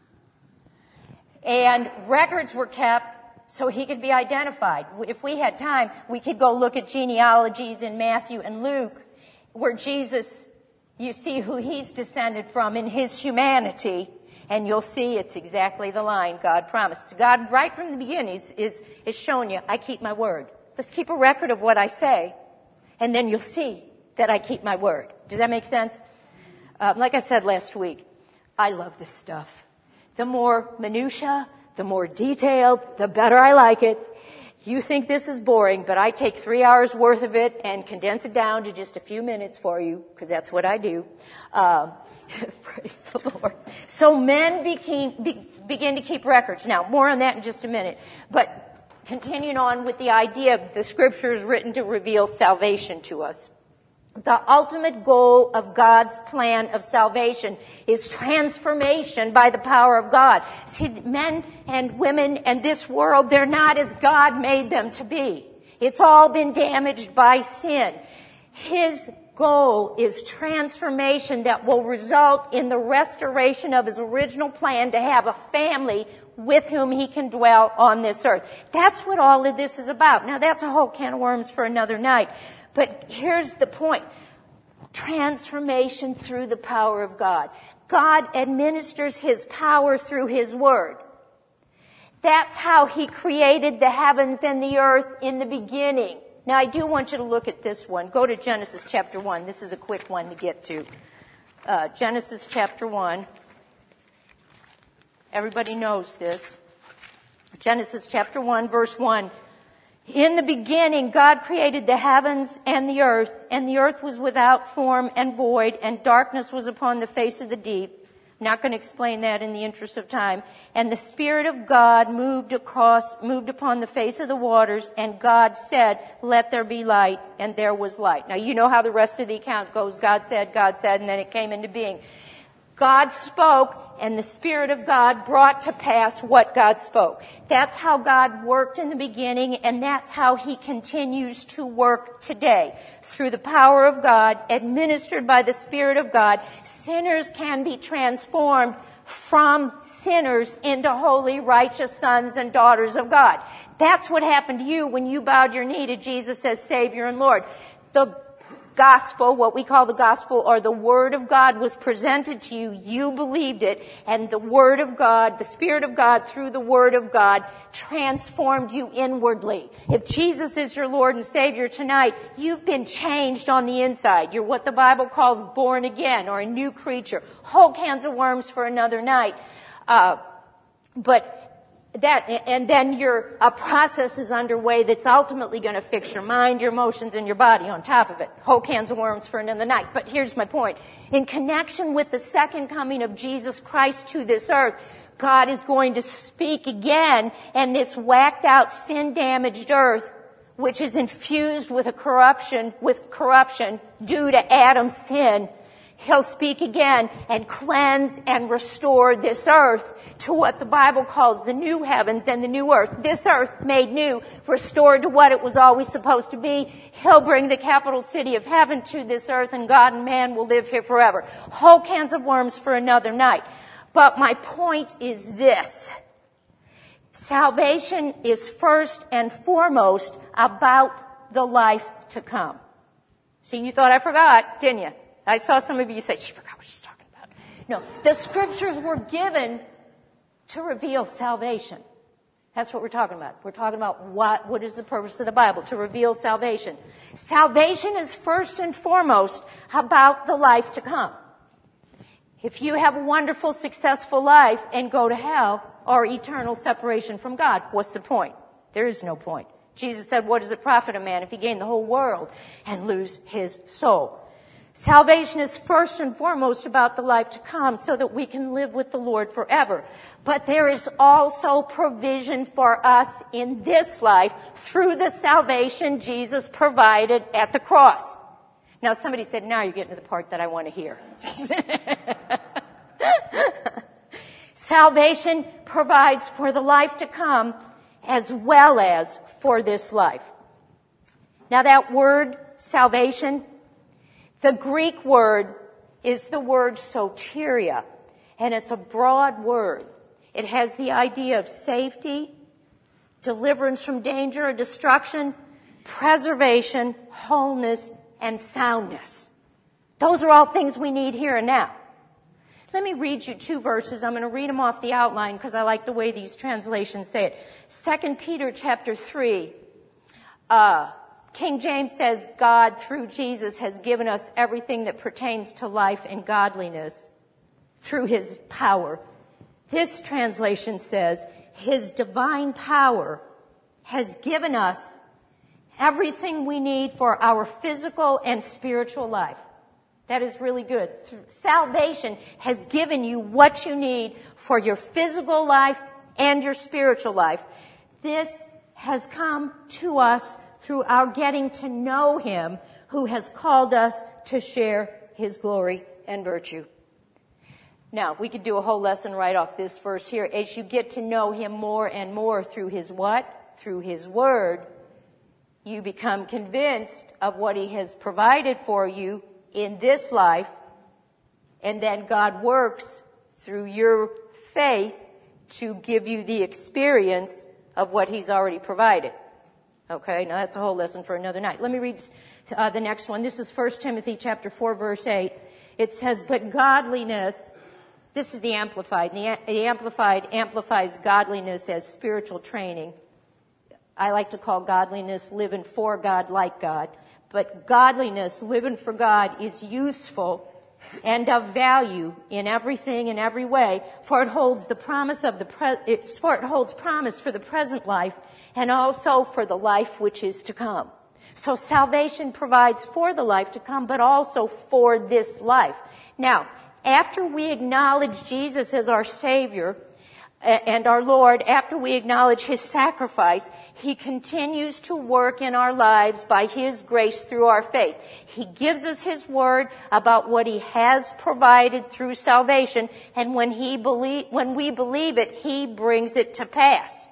And records were kept so he could be identified. If we had time, we could go look at genealogies in Matthew and Luke, where Jesus, you see who he's descended from in his humanity, and you'll see it's exactly the line God promised. God, right from the beginning, is, is, is showing you, I keep my word. Let's keep a record of what I say, and then you'll see that I keep my word. Does that make sense? Uh, like I said last week, I love this stuff. The more minutia, the more detailed, the better I like it. You think this is boring, but I take three hours worth of it and condense it down to just a few minutes for you, because that's what I do. Uh, praise the Lord. So men became, be, begin to keep records. Now, more on that in just a minute. But continuing on with the idea of the scriptures written to reveal salvation to us. The ultimate goal of God's plan of salvation is transformation by the power of God. See, men and women and this world, they're not as God made them to be. It's all been damaged by sin. His goal is transformation that will result in the restoration of his original plan to have a family with whom he can dwell on this earth. That's what all of this is about. Now, that's a whole can of worms for another night. But here's the point. Transformation through the power of God. God administers his power through his word. That's how he created the heavens and the earth in the beginning. Now, I do want you to look at this one. Go to Genesis chapter one. This is a quick one to get to. Uh, Genesis chapter one. Everybody knows this. Genesis chapter one, verse one. In the beginning, God created the heavens and the earth, and the earth was without form and void, and darkness was upon the face of the deep. I'm not going to explain that in the interest of time. And the Spirit of God moved across, moved upon the face of the waters, and God said, let there be light, and there was light. Now, you know how the rest of the account goes. God said, God said, and then it came into being. God spoke, and the Spirit of God brought to pass what God spoke. That's how God worked in the beginning, and that's how he continues to work today. Through the power of God, administered by the Spirit of God, sinners can be transformed from sinners into holy, righteous sons and daughters of God. That's what happened to you when you bowed your knee to Jesus as Savior and Lord. The gospel, what we call the gospel, or the Word of God was presented to you, you believed it, and the Word of God, the Spirit of God through the Word of God transformed you inwardly. If Jesus is your Lord and Savior tonight, you've been changed on the inside. You're what the Bible calls born again, or a new creature. Whole cans of worms for another night. Uh, but That, and then your, a process is underway that's ultimately going to fix your mind, your emotions, and your body on top of it. Whole cans of worms for another night. But here's my point. In connection with the second coming of Jesus Christ to this earth, God is going to speak again, and this whacked out, sin-damaged earth, which is infused with a corruption, with corruption due to Adam's sin, He'll speak again and cleanse and restore this earth to what the Bible calls the new heavens and the new earth. This earth made new, restored to what it was always supposed to be. He'll bring the capital city of heaven to this earth, and God and man will live here forever. Whole cans of worms for another night. But my point is this. Salvation is first and foremost about the life to come. See, you thought I forgot, didn't you? I saw some of you say, she forgot what she's talking about. No, the scriptures were given to reveal salvation. That's what we're talking about. We're talking about what, what is the purpose of the Bible? To reveal salvation. Salvation is first and foremost about the life to come. If you have a wonderful, successful life and go to hell or eternal separation from God, what's the point? There is no point. Jesus said, what does it profit a man if he gain the whole world and lose his soul? Salvation is first and foremost about the life to come so that we can live with the Lord forever. But there is also provision for us in this life through the salvation Jesus provided at the cross. Now somebody said, now you're getting to the part that I want to hear. Salvation provides for the life to come as well as for this life. Now that word, salvation, the Greek word is the word soteria, and it's a broad word. It has the idea of safety, deliverance from danger or destruction, preservation, wholeness, and soundness. Those are all things we need here and now. Let me read you two verses. I'm going to read them off the outline because I like the way these translations say it. Second Peter chapter three. Uh, King James says, God, through Jesus, has given us everything that pertains to life and godliness through his power. This translation says, his divine power has given us everything we need for our physical and spiritual life. That is really good. Salvation has given you what you need for your physical life and your spiritual life. This has come to us through our getting to know him who has called us to share his glory and virtue. Now, we could do a whole lesson right off this verse here. As you get to know him more and more through his what? Through his word, you become convinced of what he has provided for you in this life, and then God works through your faith to give you the experience of what he's already provided. Okay, now that's a whole lesson for another night. Let me read uh, the next one. This is First Timothy chapter four, verse eight. It says, but godliness, this is the Amplified. The, the Amplified amplifies godliness as spiritual training. I like to call godliness living for God like God. But godliness, living for God, is useful and of value in everything and every way, for it holds the promise of the pre- it's for it holds promise for the present life and also for the life which is to come. So salvation provides for the life to come, but also for this life. Now, after we acknowledge Jesus as our Savior and our Lord, after we acknowledge his sacrifice, he continues to work in our lives by his grace through our faith. He gives us his word about what he has provided through salvation, and when he believe, when we believe it, he brings it to pass.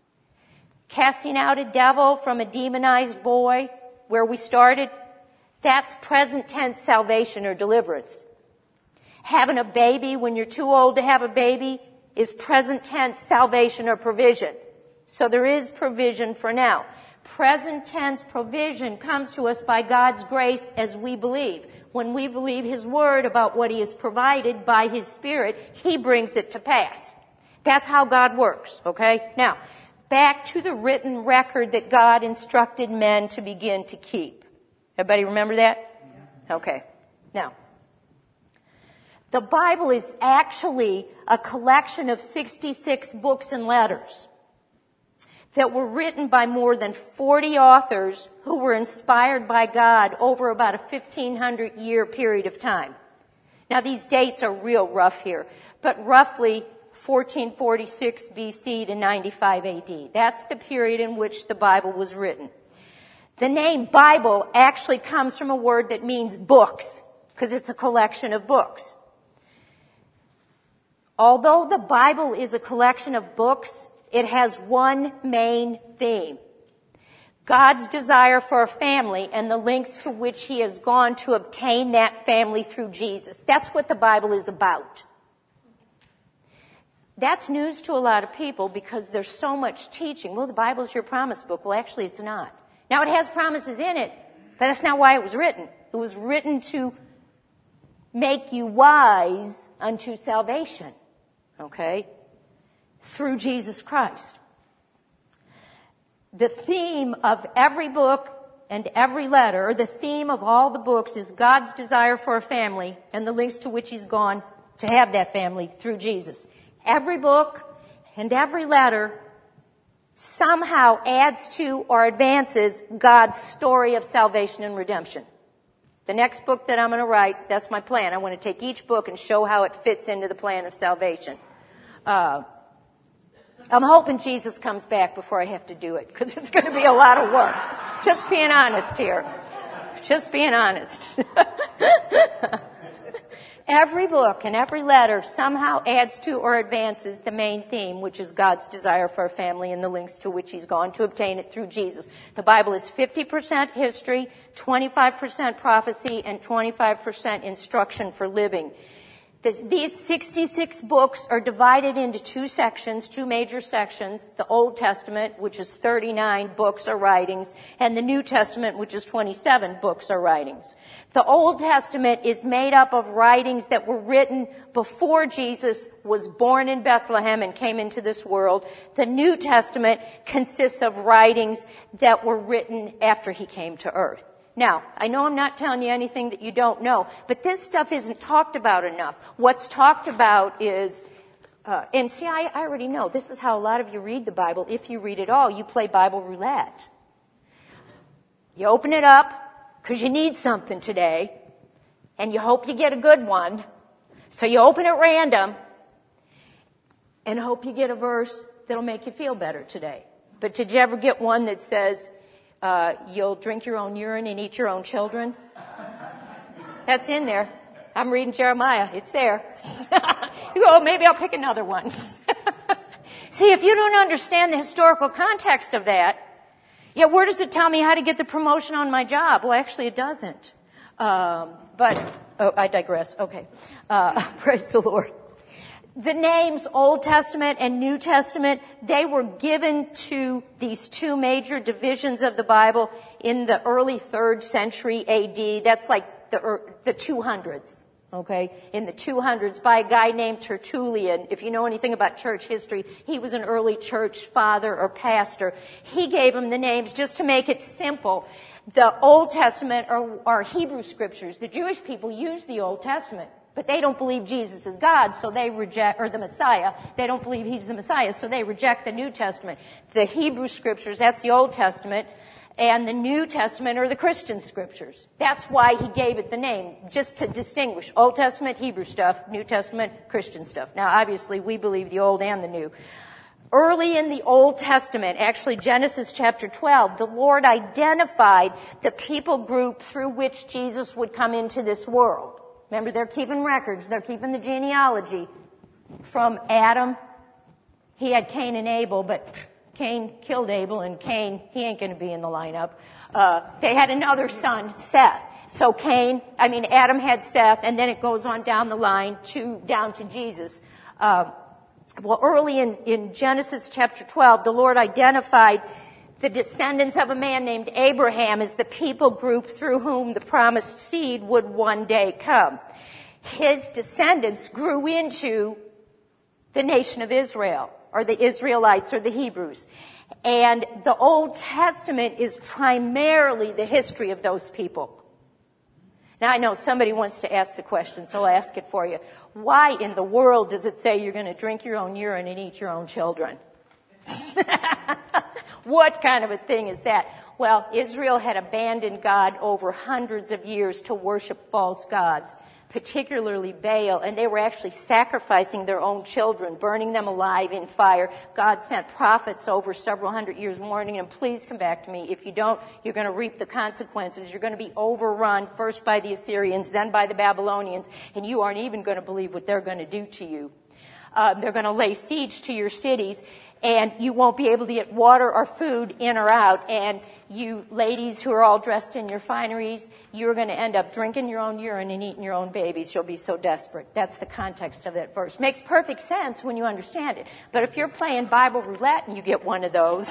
Casting out a devil from a demonized boy, where we started, that's present tense salvation or deliverance. Having a baby when you're too old to have a baby is present tense salvation or provision. So there is provision for now. Present tense provision comes to us by God's grace as we believe. When we believe His Word about what He has provided by His Spirit, He brings it to pass. That's how God works, okay? Now, back to the written record that God instructed men to begin to keep. Everybody remember that? Okay. Now, the Bible is actually a collection of sixty-six books and letters that were written by more than forty authors who were inspired by God over about a fifteen hundred year period of time. Now, these dates are real rough here, but roughly fourteen forty-six B C to ninety-five A D. That's the period in which the Bible was written. The name Bible actually comes from a word that means books, because it's a collection of books. Although the Bible is a collection of books, it has one main theme: God's desire for a family and the lengths to which He has gone to obtain that family through Jesus. That's what the Bible is about. That's news to a lot of people because there's so much teaching. Well, the Bible's your promise book. Well, actually, it's not. Now, it has promises in it, but that's not why it was written. It was written to make you wise unto salvation, okay, through Jesus Christ. The theme of every book and every letter, or the theme of all the books, is God's desire for a family and the lengths to which He's gone to have that family through Jesus. Every book and every letter somehow adds to or advances God's story of salvation and redemption. The next book that I'm going to write, that's my plan. I want to take each book and show how it fits into the plan of salvation. Uh, I'm hoping Jesus comes back before I have to do it, because it's going to be a lot of work. Just being honest here. Just being honest. Every book and every letter somehow adds to or advances the main theme, which is God's desire for a family and the lengths to which He's gone to obtain it through Jesus. The Bible is fifty percent history, twenty-five percent prophecy, and twenty-five percent instruction for living. This, these sixty-six books are divided into two sections, two major sections: the Old Testament, which is thirty-nine books or writings, and the New Testament, which is twenty-seven books or writings. The Old Testament is made up of writings that were written before Jesus was born in Bethlehem and came into this world. The New Testament consists of writings that were written after He came to earth. Now, I know I'm not telling you anything that you don't know, but this stuff isn't talked about enough. What's talked about is, uh, and see, I, I already know, this is how a lot of you read the Bible. If you read it all, you play Bible roulette. You open it up because you need something today, and you hope you get a good one. So you open it random and hope you get a verse that'll make you feel better today. But did you ever get one that says, Uh, you'll drink your own urine and eat your own children? That's in there. I'm reading Jeremiah. It's there. You go, oh, maybe I'll pick another one. See, if you don't understand the historical context of that, yeah, where does it tell me how to get the promotion on my job? Well, actually, it doesn't. Um, but, oh, I digress. Okay. Uh, praise the Lord. The names Old Testament and New Testament, they were given to these two major divisions of the Bible in the early third century A D. That's like the, the two hundreds, okay? In the two hundreds by a guy named Tertullian. If you know anything about church history, he was an early church father or pastor. He gave them the names just to make it simple. The Old Testament are, are Hebrew scriptures. The Jewish people use the Old Testament. But they don't believe Jesus is God, so they reject, or the Messiah. They don't believe He's the Messiah, so they reject the New Testament. The Hebrew scriptures, that's the Old Testament, and the New Testament are the Christian scriptures. That's why He gave it the name, just to distinguish Old Testament, Hebrew stuff, New Testament, Christian stuff. Now, obviously, we believe the Old and the New. Early in the Old Testament, actually Genesis chapter twelve, the Lord identified the people group through which Jesus would come into this world. Remember, they're keeping records. They're keeping the genealogy from Adam. He had Cain and Abel, but Cain killed Abel, and Cain, he ain't going to be in the lineup. Uh, they had another son, Seth. So Cain, I mean, Adam had Seth, and then it goes on down the line to, down to Jesus. Uh, well, early in, in Genesis chapter twelve, the Lord identified The descendants of a man named Abraham is the people group through whom the promised seed would one day come. His descendants grew into the nation of Israel, or the Israelites, or the Hebrews. And the Old Testament is primarily the history of those people. Now, I know somebody wants to ask the question, so I'll ask it for you. Why in the world does it say you're going to drink your own urine and eat your own children? What kind of a thing is that? Well, Israel had abandoned God over hundreds of years to worship false gods, particularly Baal, and they were actually sacrificing their own children, burning them alive in fire. God sent prophets over several hundred years warning them, please come back to me. If you don't, you're going to reap the consequences. You're going to be overrun first by the Assyrians, then by the Babylonians, and you aren't even going to believe what they're going to do to you. Uh, they're going to lay siege to your cities, and you won't be able to get water or food in or out. And you ladies who are all dressed in your fineries, you're going to end up drinking your own urine and eating your own babies. You'll be so desperate. That's the context of that verse. Makes perfect sense when you understand it. But if you're playing Bible roulette and you get one of those,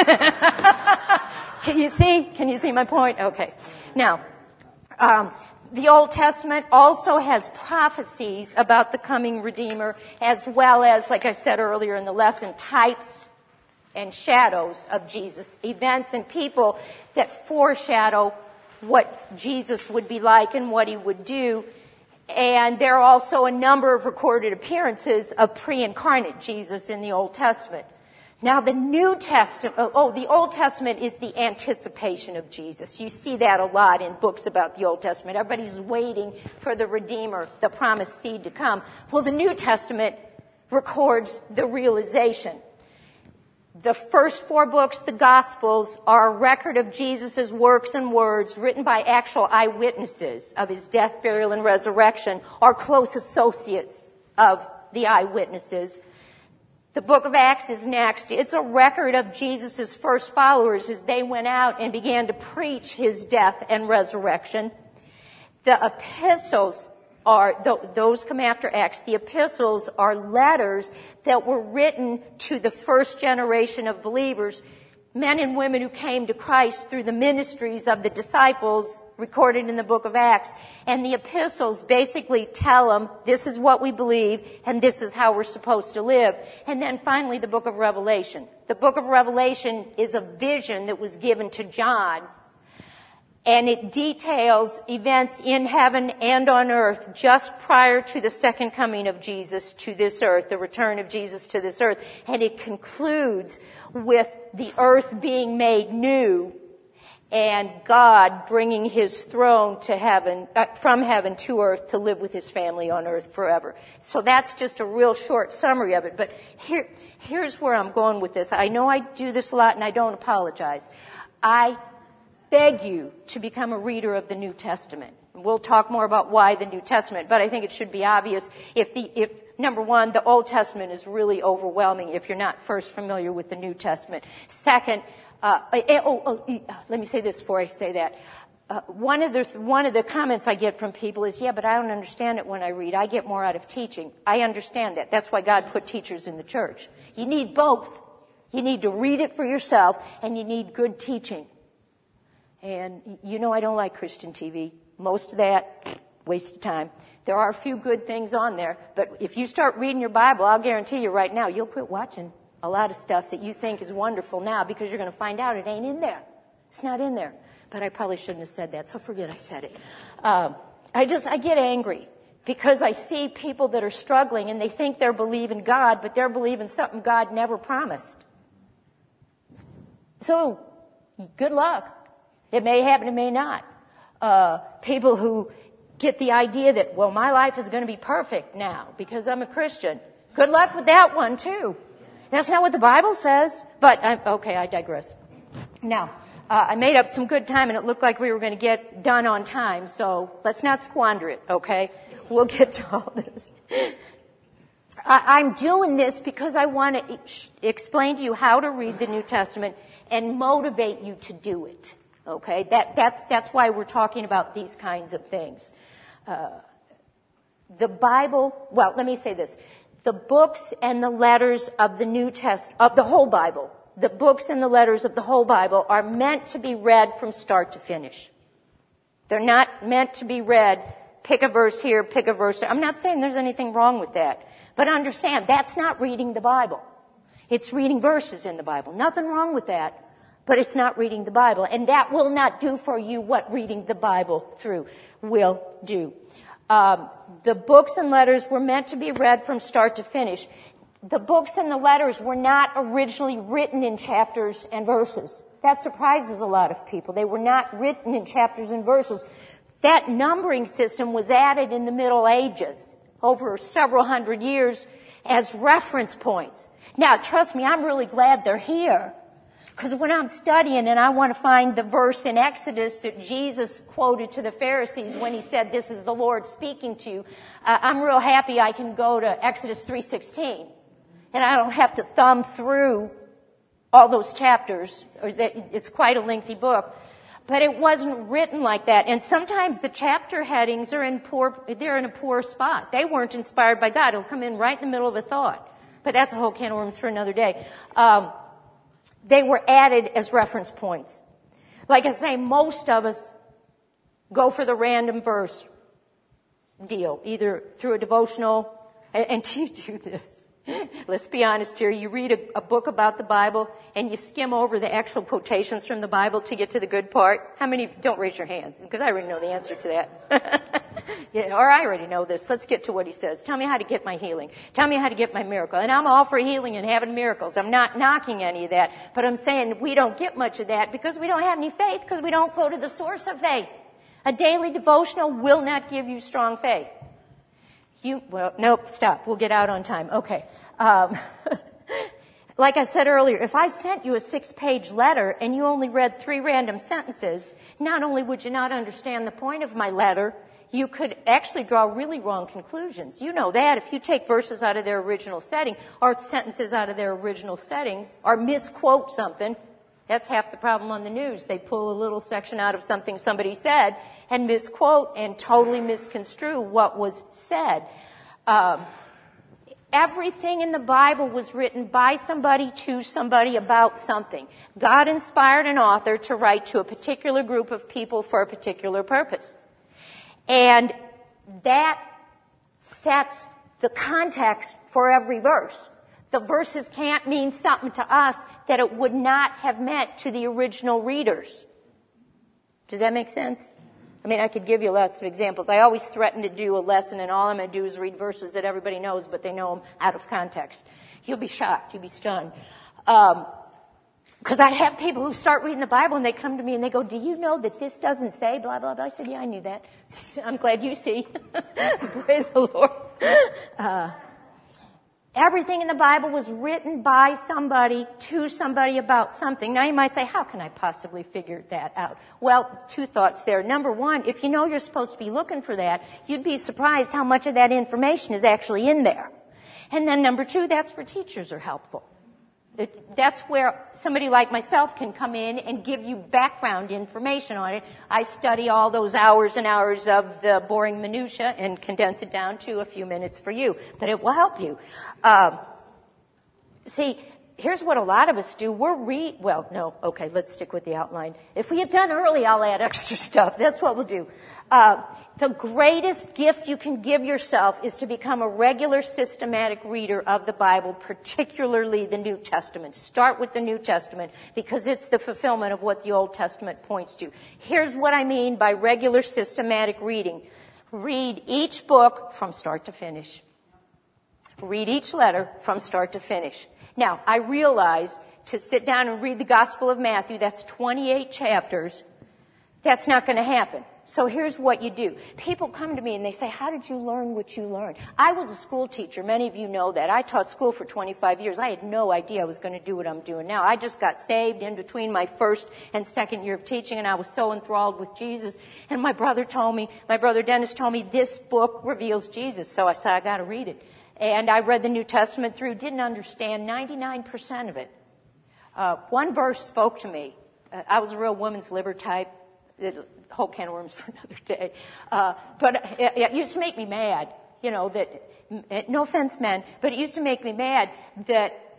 can you see? Can you see my point? Okay. Now, um, the Old Testament also has prophecies about the coming Redeemer, as well as, like I said earlier in the lesson, types and shadows of Jesus, events and people that foreshadow what Jesus would be like and what he would do. And there are also a number of recorded appearances of pre-incarnate Jesus in the Old Testament. Now the New Testament, oh, the Old Testament is the anticipation of Jesus. You see that a lot in books about the Old Testament. Everybody's waiting for the Redeemer, the promised seed to come. Well, the New Testament records the realization. The first four books, the Gospels, are a record of Jesus' works and words written by actual eyewitnesses of his death, burial, and resurrection, or close associates of the eyewitnesses. The book of Acts is next. It's a record of Jesus' first followers as they went out and began to preach his death and resurrection. The epistles are, those come after Acts. The epistles are letters that were written to the first generation of believers, men and women who came to Christ through the ministries of the disciples recorded in the book of Acts. And the epistles basically tell them, this is what we believe, and this is how we're supposed to live. And then finally, the book of Revelation. The book of Revelation is a vision that was given to John, and it details events in heaven and on earth just prior to the second coming of Jesus to this earth, the return of Jesus to this earth. And it concludes with the earth being made new and God bringing his throne to heaven, uh, from heaven to earth to live with his family on earth forever. So that's just a real short summary of it. But here, here's where I'm going with this. I know I do this a lot and I don't apologize. I beg you to become a reader of the New Testament. We'll talk more about why the New Testament, but I think it should be obvious if the, if, number one, the Old Testament is really overwhelming if you're not first familiar with the New Testament. Second, uh, oh, oh, let me say this before I say that. Uh, one of the, one of the comments I get from people is, yeah, but I don't understand it when I read. I get more out of teaching. I understand that. That's why God put teachers in the church. You need both. You need to read it for yourself, and you need good teaching. And you know I don't like Christian T V. Most of that, waste of time. There are a few good things on there, but if you start reading your Bible, I'll guarantee you right now, you'll quit watching a lot of stuff that you think is wonderful now because you're going to find out it ain't in there. It's not in there. But I probably shouldn't have said that, so forget I said it. Um, I just, I get angry because I see people that are struggling and they think they're believing God, but they're believing something God never promised. So, good luck. It may happen, it may not. Uh, people who get the idea that, well, my life is going to be perfect now because I'm a Christian. Good luck with that one, too. That's not what the Bible says. But, I'm, okay, I digress. Now, uh, I made up some good time, and it looked like we were going to get done on time, so let's not squander it, okay? We'll get to all this. I, I'm doing this because I want to e- explain to you how to read the New Testament and motivate you to do it. Okay, that, that's, that's why we're talking about these kinds of things. Uh, the Bible, well, let me say this. The books and the letters of the New Testament, of the whole Bible, the books and the letters of the whole Bible are meant to be read from start to finish. They're not meant to be read, pick a verse here, pick a verse there. I'm not saying there's anything wrong with that. But understand, that's not reading the Bible. It's reading verses in the Bible. Nothing wrong with that, but it's not reading the Bible. And that will not do for you what reading the Bible through will do. Um, the books and letters were meant to be read from start to finish. The books and the letters were not originally written in chapters and verses. That surprises a lot of people. They were not written in chapters and verses. That numbering system was added in the Middle Ages over several hundred years as reference points. Now, trust me, I'm really glad they're here. Because when I'm studying and I want to find the verse in Exodus that Jesus quoted to the Pharisees when he said, "This is the Lord speaking to you," uh, I'm real happy I can go to Exodus three sixteen. And I don't have to thumb through all those chapters. Or that, it's quite a lengthy book. But it wasn't written like that. And sometimes the chapter headings are in poor, they're in a poor spot. They weren't inspired by God. It'll come in right in the middle of a thought. But that's a whole can of worms for another day. Um, they were added as reference points. Like I say, most of us go for the random verse deal, either through a devotional, and, and you do this. Let's be honest here. You read a, a book about the Bible and you skim over the actual quotations from the Bible to get to the good part. How many, don't raise your hands because I already know the answer to that. Yeah, or I already know this. Let's get to what he says. Tell me how to get my healing. Tell me how to get my miracle. And I'm all for healing and having miracles. I'm not knocking any of that. But I'm saying we don't get much of that because we don't have any faith because we don't go to the source of faith. A daily devotional will not give you strong faith. You, well, nope, stop. We'll get out on time. Okay. Um, like I said earlier, if I sent you a six-page letter and you only read three random sentences, not only would you not understand the point of my letter, you could actually draw really wrong conclusions. You know that. If you take verses out of their original setting or sentences out of their original settings or misquote something, that's half the problem on the news. They pull a little section out of something somebody said and misquote and totally misconstrue what was said. Um, everything in the Bible was written by somebody to somebody about something. God inspired an author to write to a particular group of people for a particular purpose. And that sets the context for every verse. The verses can't mean something to us that it would not have meant to the original readers. Does that make sense? I mean, I could give you lots of examples. I always threaten to do a lesson, and all I'm going to do is read verses that everybody knows, but they know them out of context. You'll be shocked. You'll be stunned. Um, because I have people who start reading the Bible, and they come to me, and they go, "Do you know that this doesn't say blah, blah, blah?" I said, "Yeah, I knew that." I'm glad you see. Praise the Lord. Uh, Everything in the Bible was written by somebody to somebody about something. Now you might say, how can I possibly figure that out? Well, two thoughts there. Number one, if you know you're supposed to be looking for that, you'd be surprised how much of that information is actually in there. And then number two, that's where teachers are helpful. It, that's where somebody like myself can come in and give you background information on it. I study all those hours and hours of the boring minutia and condense it down to a few minutes for you. But it will help you. Um, see, here's what a lot of us do. We're re- well, no, okay, let's stick with the outline. If we had done early, I'll add extra stuff. That's what we'll do. Uh, the greatest gift you can give yourself is to become a regular systematic reader of the Bible, particularly the New Testament. Start with the New Testament because it's the fulfillment of what the Old Testament points to. Here's what I mean by regular systematic reading. Read each book from start to finish. Read each letter from start to finish. Now, I realize to sit down and read the Gospel of Matthew, that's twenty-eight chapters, that's not going to happen. So here's what you do. People come to me and they say, how did you learn what you learned? I was a school teacher. Many of you know that. I taught school for twenty-five years. I had no idea I was going to do what I'm doing now. I just got saved in between my first and second year of teaching, and I was so enthralled with Jesus. And my brother told me, my brother Dennis told me, this book reveals Jesus. So I said, I got to read it. And I read the New Testament through, didn't understand ninety-nine percent of it. Uh, one verse spoke to me. Uh, I was a real woman's liber type. The whole can of worms for another day. Uh, but it, it used to make me mad, you know, that, no offense, men, but it used to make me mad that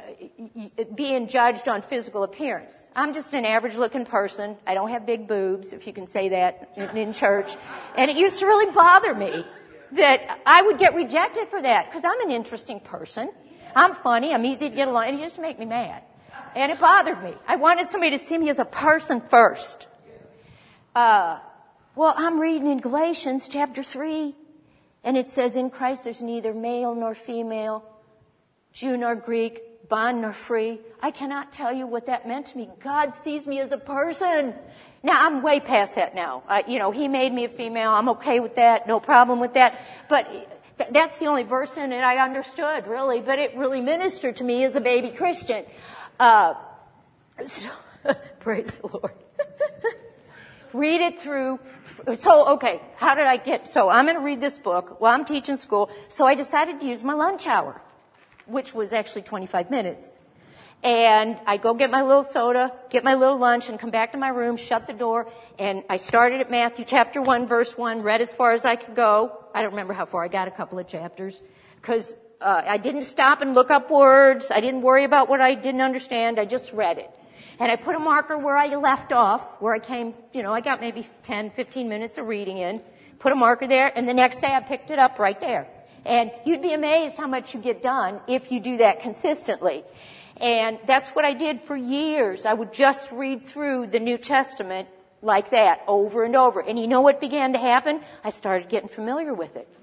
being judged on physical appearance. I'm just an average looking person. I don't have big boobs, if you can say that in, in church. And it used to really bother me that I would get rejected for that because I'm an interesting person. I'm funny. I'm easy to get along. And it used to make me mad. And it bothered me. I wanted somebody to see me as a person first. Uh, well, I'm reading in Galatians chapter three. And it says, in Christ there's neither male nor female, Jew nor Greek, bond nor free. I cannot tell you what that meant to me. God sees me as a person. Now, I'm way past that now. Uh, you know, He made me a female. I'm okay with that. No problem with that. But th- that's the only verse in it I understood, really. But it really ministered to me as a baby Christian. Uh, so, praise the Lord. Read it through. So, okay, how did I get, so I'm going to read this book while I'm teaching school. So I decided to use my lunch hour, which was actually twenty-five minutes. And I go get my little soda, get my little lunch, and come back to my room, shut the door, and I started at Matthew chapter one, verse one, read as far as I could go. I don't remember how far I got, a couple of chapters, because uh, I didn't stop and look up words. I didn't worry about what I didn't understand. I just read it. And I put a marker where I left off, where I came, you know, I got maybe ten, fifteen minutes of reading in, put a marker there, and the next day I picked it up right there. And you'd be amazed how much you get done if you do that consistently. And that's what I did for years. I would just read through the New Testament like that, over and over. And you know what began to happen? I started getting familiar with it.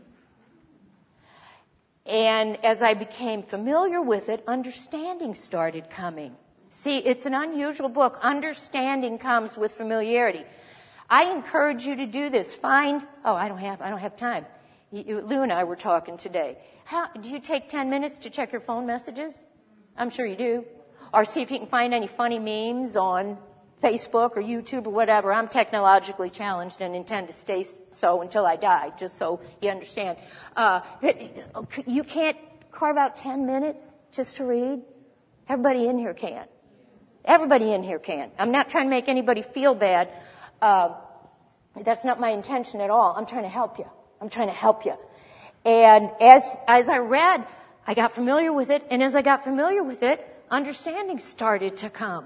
And as I became familiar with it, understanding started coming. See, it's an unusual book. Understanding comes with familiarity. I encourage you to do this. Find, oh, I don't have, I don't have time. You, Lou and I were talking today. How, do you take ten minutes to check your phone messages? I'm sure you do. Or see if you can find any funny memes on Facebook or YouTube or whatever. I'm technologically challenged and intend to stay so until I die, just so you understand. Uh, you can't carve out ten minutes just to read? Everybody in here can. Everybody in here can. I'm not trying to make anybody feel bad. Uh, that's not my intention at all. I'm trying to help you. I'm trying to help you. And as, as I read, I got familiar with it. And as I got familiar with it, understanding started to come.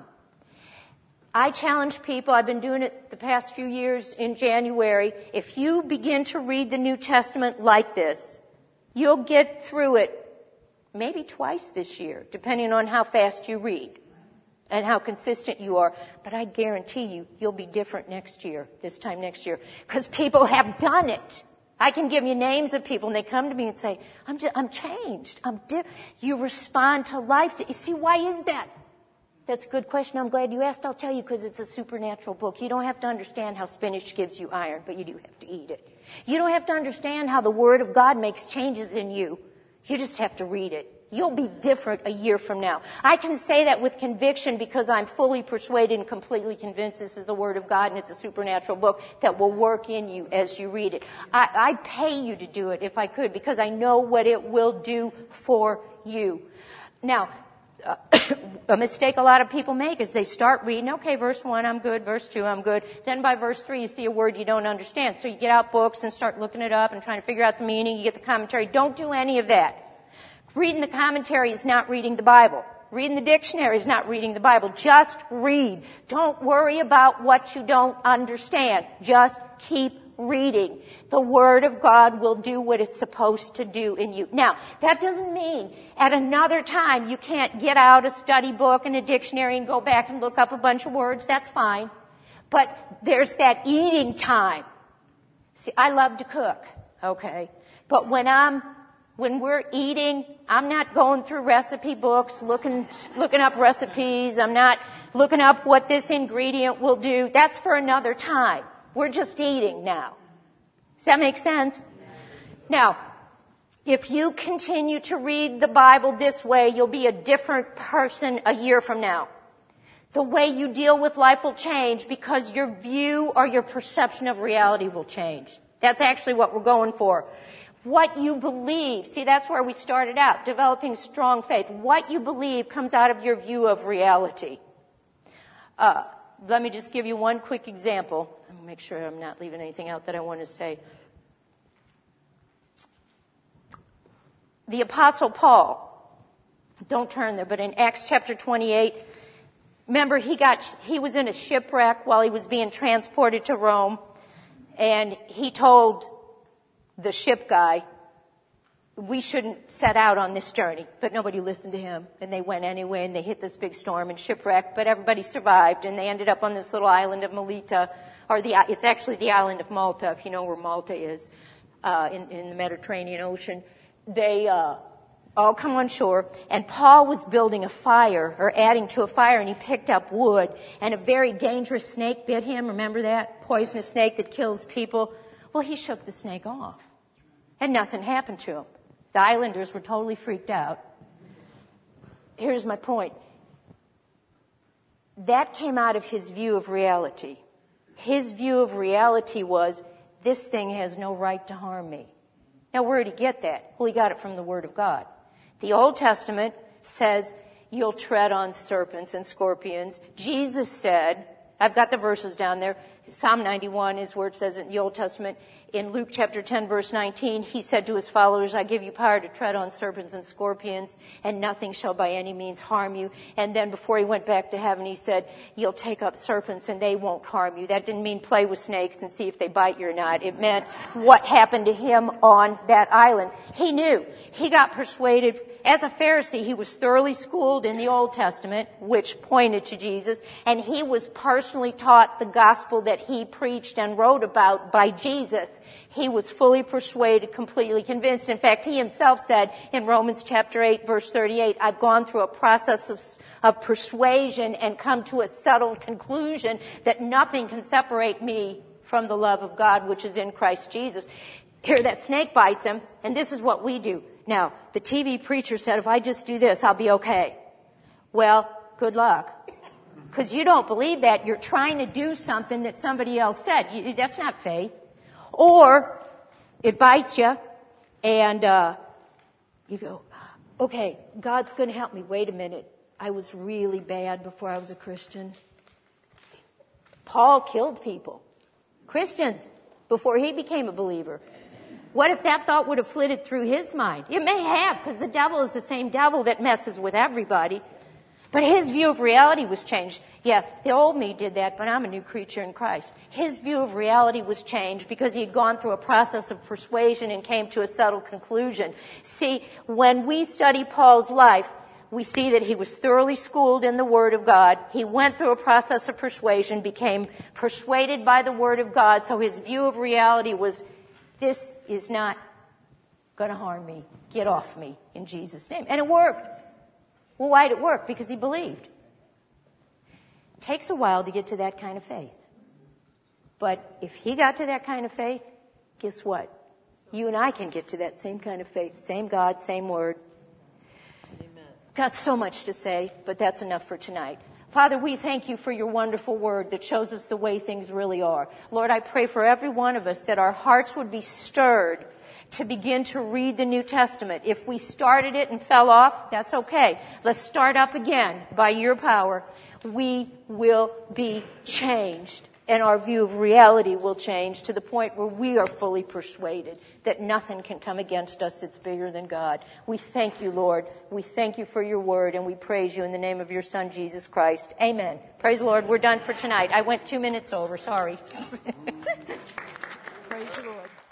I challenge people. I've been doing it the past few years in January. If you begin to read the New Testament like this, you'll get through it maybe twice this year, depending on how fast you read and how consistent you are. But I guarantee you, you'll be different next year, this time next year, because people have done it. I can give you names of people, and they come to me and say, I'm just, I'm changed. I'm di-. You respond to life. You see, why is that? That's a good question. I'm glad you asked. I'll tell you, because it's a supernatural book. You don't have to understand how spinach gives you iron, but you do have to eat it. You don't have to understand how the Word of God makes changes in you. You just have to read it. You'll be different a year from now. I can say that with conviction because I'm fully persuaded and completely convinced this is the Word of God and it's a supernatural book that will work in you as you read it. I, I'd pay you to do it if I could because I know what it will do for you. Now, uh, a mistake a lot of people make is they start reading, okay, verse one, I'm good, verse two, I'm good. Then by verse three, you see a word you don't understand. So you get out books and start looking it up and trying to figure out the meaning. You get the commentary. Don't do any of that. Reading the commentary is not reading the Bible. Reading the dictionary is not reading the Bible. Just read. Don't worry about what you don't understand. Just keep reading. The Word of God will do what it's supposed to do in you. Now, that doesn't mean at another time you can't get out a study book and a dictionary and go back and look up a bunch of words. That's fine. But there's that eating time. See, I love to cook, okay? But when I'm When we're eating, I'm not going through recipe books, looking, looking up recipes. I'm not looking up what this ingredient will do. That's for another time. We're just eating now. Does that make sense? Now, if you continue to read the Bible this way, you'll be a different person a year from now. The way you deal with life will change because your view or your perception of reality will change. That's actually what we're going for. What you believe, see, that's where we started out, developing strong faith. What you believe comes out of your view of reality. Uh, let me just give you one quick example. Let me make sure I'm not leaving anything out that I want to say. The Apostle Paul Don't turn there, but in Acts chapter twenty-eight, remember he got, he was in a shipwreck while he was being transported to Rome, and he told the ship guy, we shouldn't set out on this journey, but nobody listened to him, and they went anyway, and they hit this big storm and shipwrecked, but everybody survived, and they ended up on this little island of Melita, or the, it's actually the island of Malta, if you know where Malta is, uh, in, in the Mediterranean Ocean. They, uh, all come on shore, and Paul was building a fire, or adding to a fire, and he picked up wood, and a very dangerous snake bit him, remember that? Poisonous snake that kills people. Well, he shook the snake off, and nothing happened to him. The islanders were totally freaked out. Here's my point. That came out of his view of reality. His view of reality was, this thing has no right to harm me. Now, where did he get that? Well, he got it from the Word of God. The Old Testament says, you'll tread on serpents and scorpions. Jesus said, I've got the verses down there, Psalm ninety-one is where it says in the Old Testament. In Luke chapter ten, verse nineteen, he said to his followers, I give you power to tread on serpents and scorpions, and nothing shall by any means harm you. And then before he went back to heaven, he said, you'll take up serpents and they won't harm you. That didn't mean play with snakes and see if they bite you or not. It meant what happened to him on that island. He knew. He got persuaded. As a Pharisee, he was thoroughly schooled in the Old Testament, which pointed to Jesus, and he was personally taught the gospel that he preached and wrote about by Jesus. He was fully persuaded, completely convinced. In fact, he himself said in Romans chapter eight, verse thirty-eight, I've gone through a process of, of persuasion and come to a settled conclusion that nothing can separate me from the love of God, which is in Christ Jesus. Here, that snake bites him, and this is what we do. Now, the T V preacher said, if I just do this, I'll be okay. Well, good luck. Because you don't believe that. You're trying to do something that somebody else said. You, that's not faith. Or it bites you, and uh you go, okay, God's going to help me. Wait a minute. I was really bad before I was a Christian. Paul killed people, Christians, before he became a believer. What if that thought would have flitted through his mind? It may have, because the devil is the same devil that messes with everybody. But his view of reality was changed. Yeah, the old me did that, but I'm a new creature in Christ. His view of reality was changed because he had gone through a process of persuasion and came to a settled conclusion. See, when we study Paul's life, we see that he was thoroughly schooled in the Word of God. He went through a process of persuasion, became persuaded by the Word of God, so his view of reality was, this is not going to harm me. Get off me in Jesus' name. And it worked. Well, why did it work? Because he believed. It takes a while to get to that kind of faith. But if he got to that kind of faith, guess what? You and I can get to that same kind of faith. Same God, same Word. Amen. Got so much to say, but that's enough for tonight. Father, we thank you for your wonderful word that shows us the way things really are. Lord, I pray for every one of us that our hearts would be stirred to begin to read the New Testament. If we started it and fell off, that's okay. Let's start up again by your power. We will be changed, and our view of reality will change to the point where we are fully persuaded that nothing can come against us that's bigger than God. We thank you, Lord. We thank you for your word, and we praise you in the name of your Son, Jesus Christ. Amen. Praise the Lord. We're done for tonight. I went two minutes over. Sorry. Praise the Lord.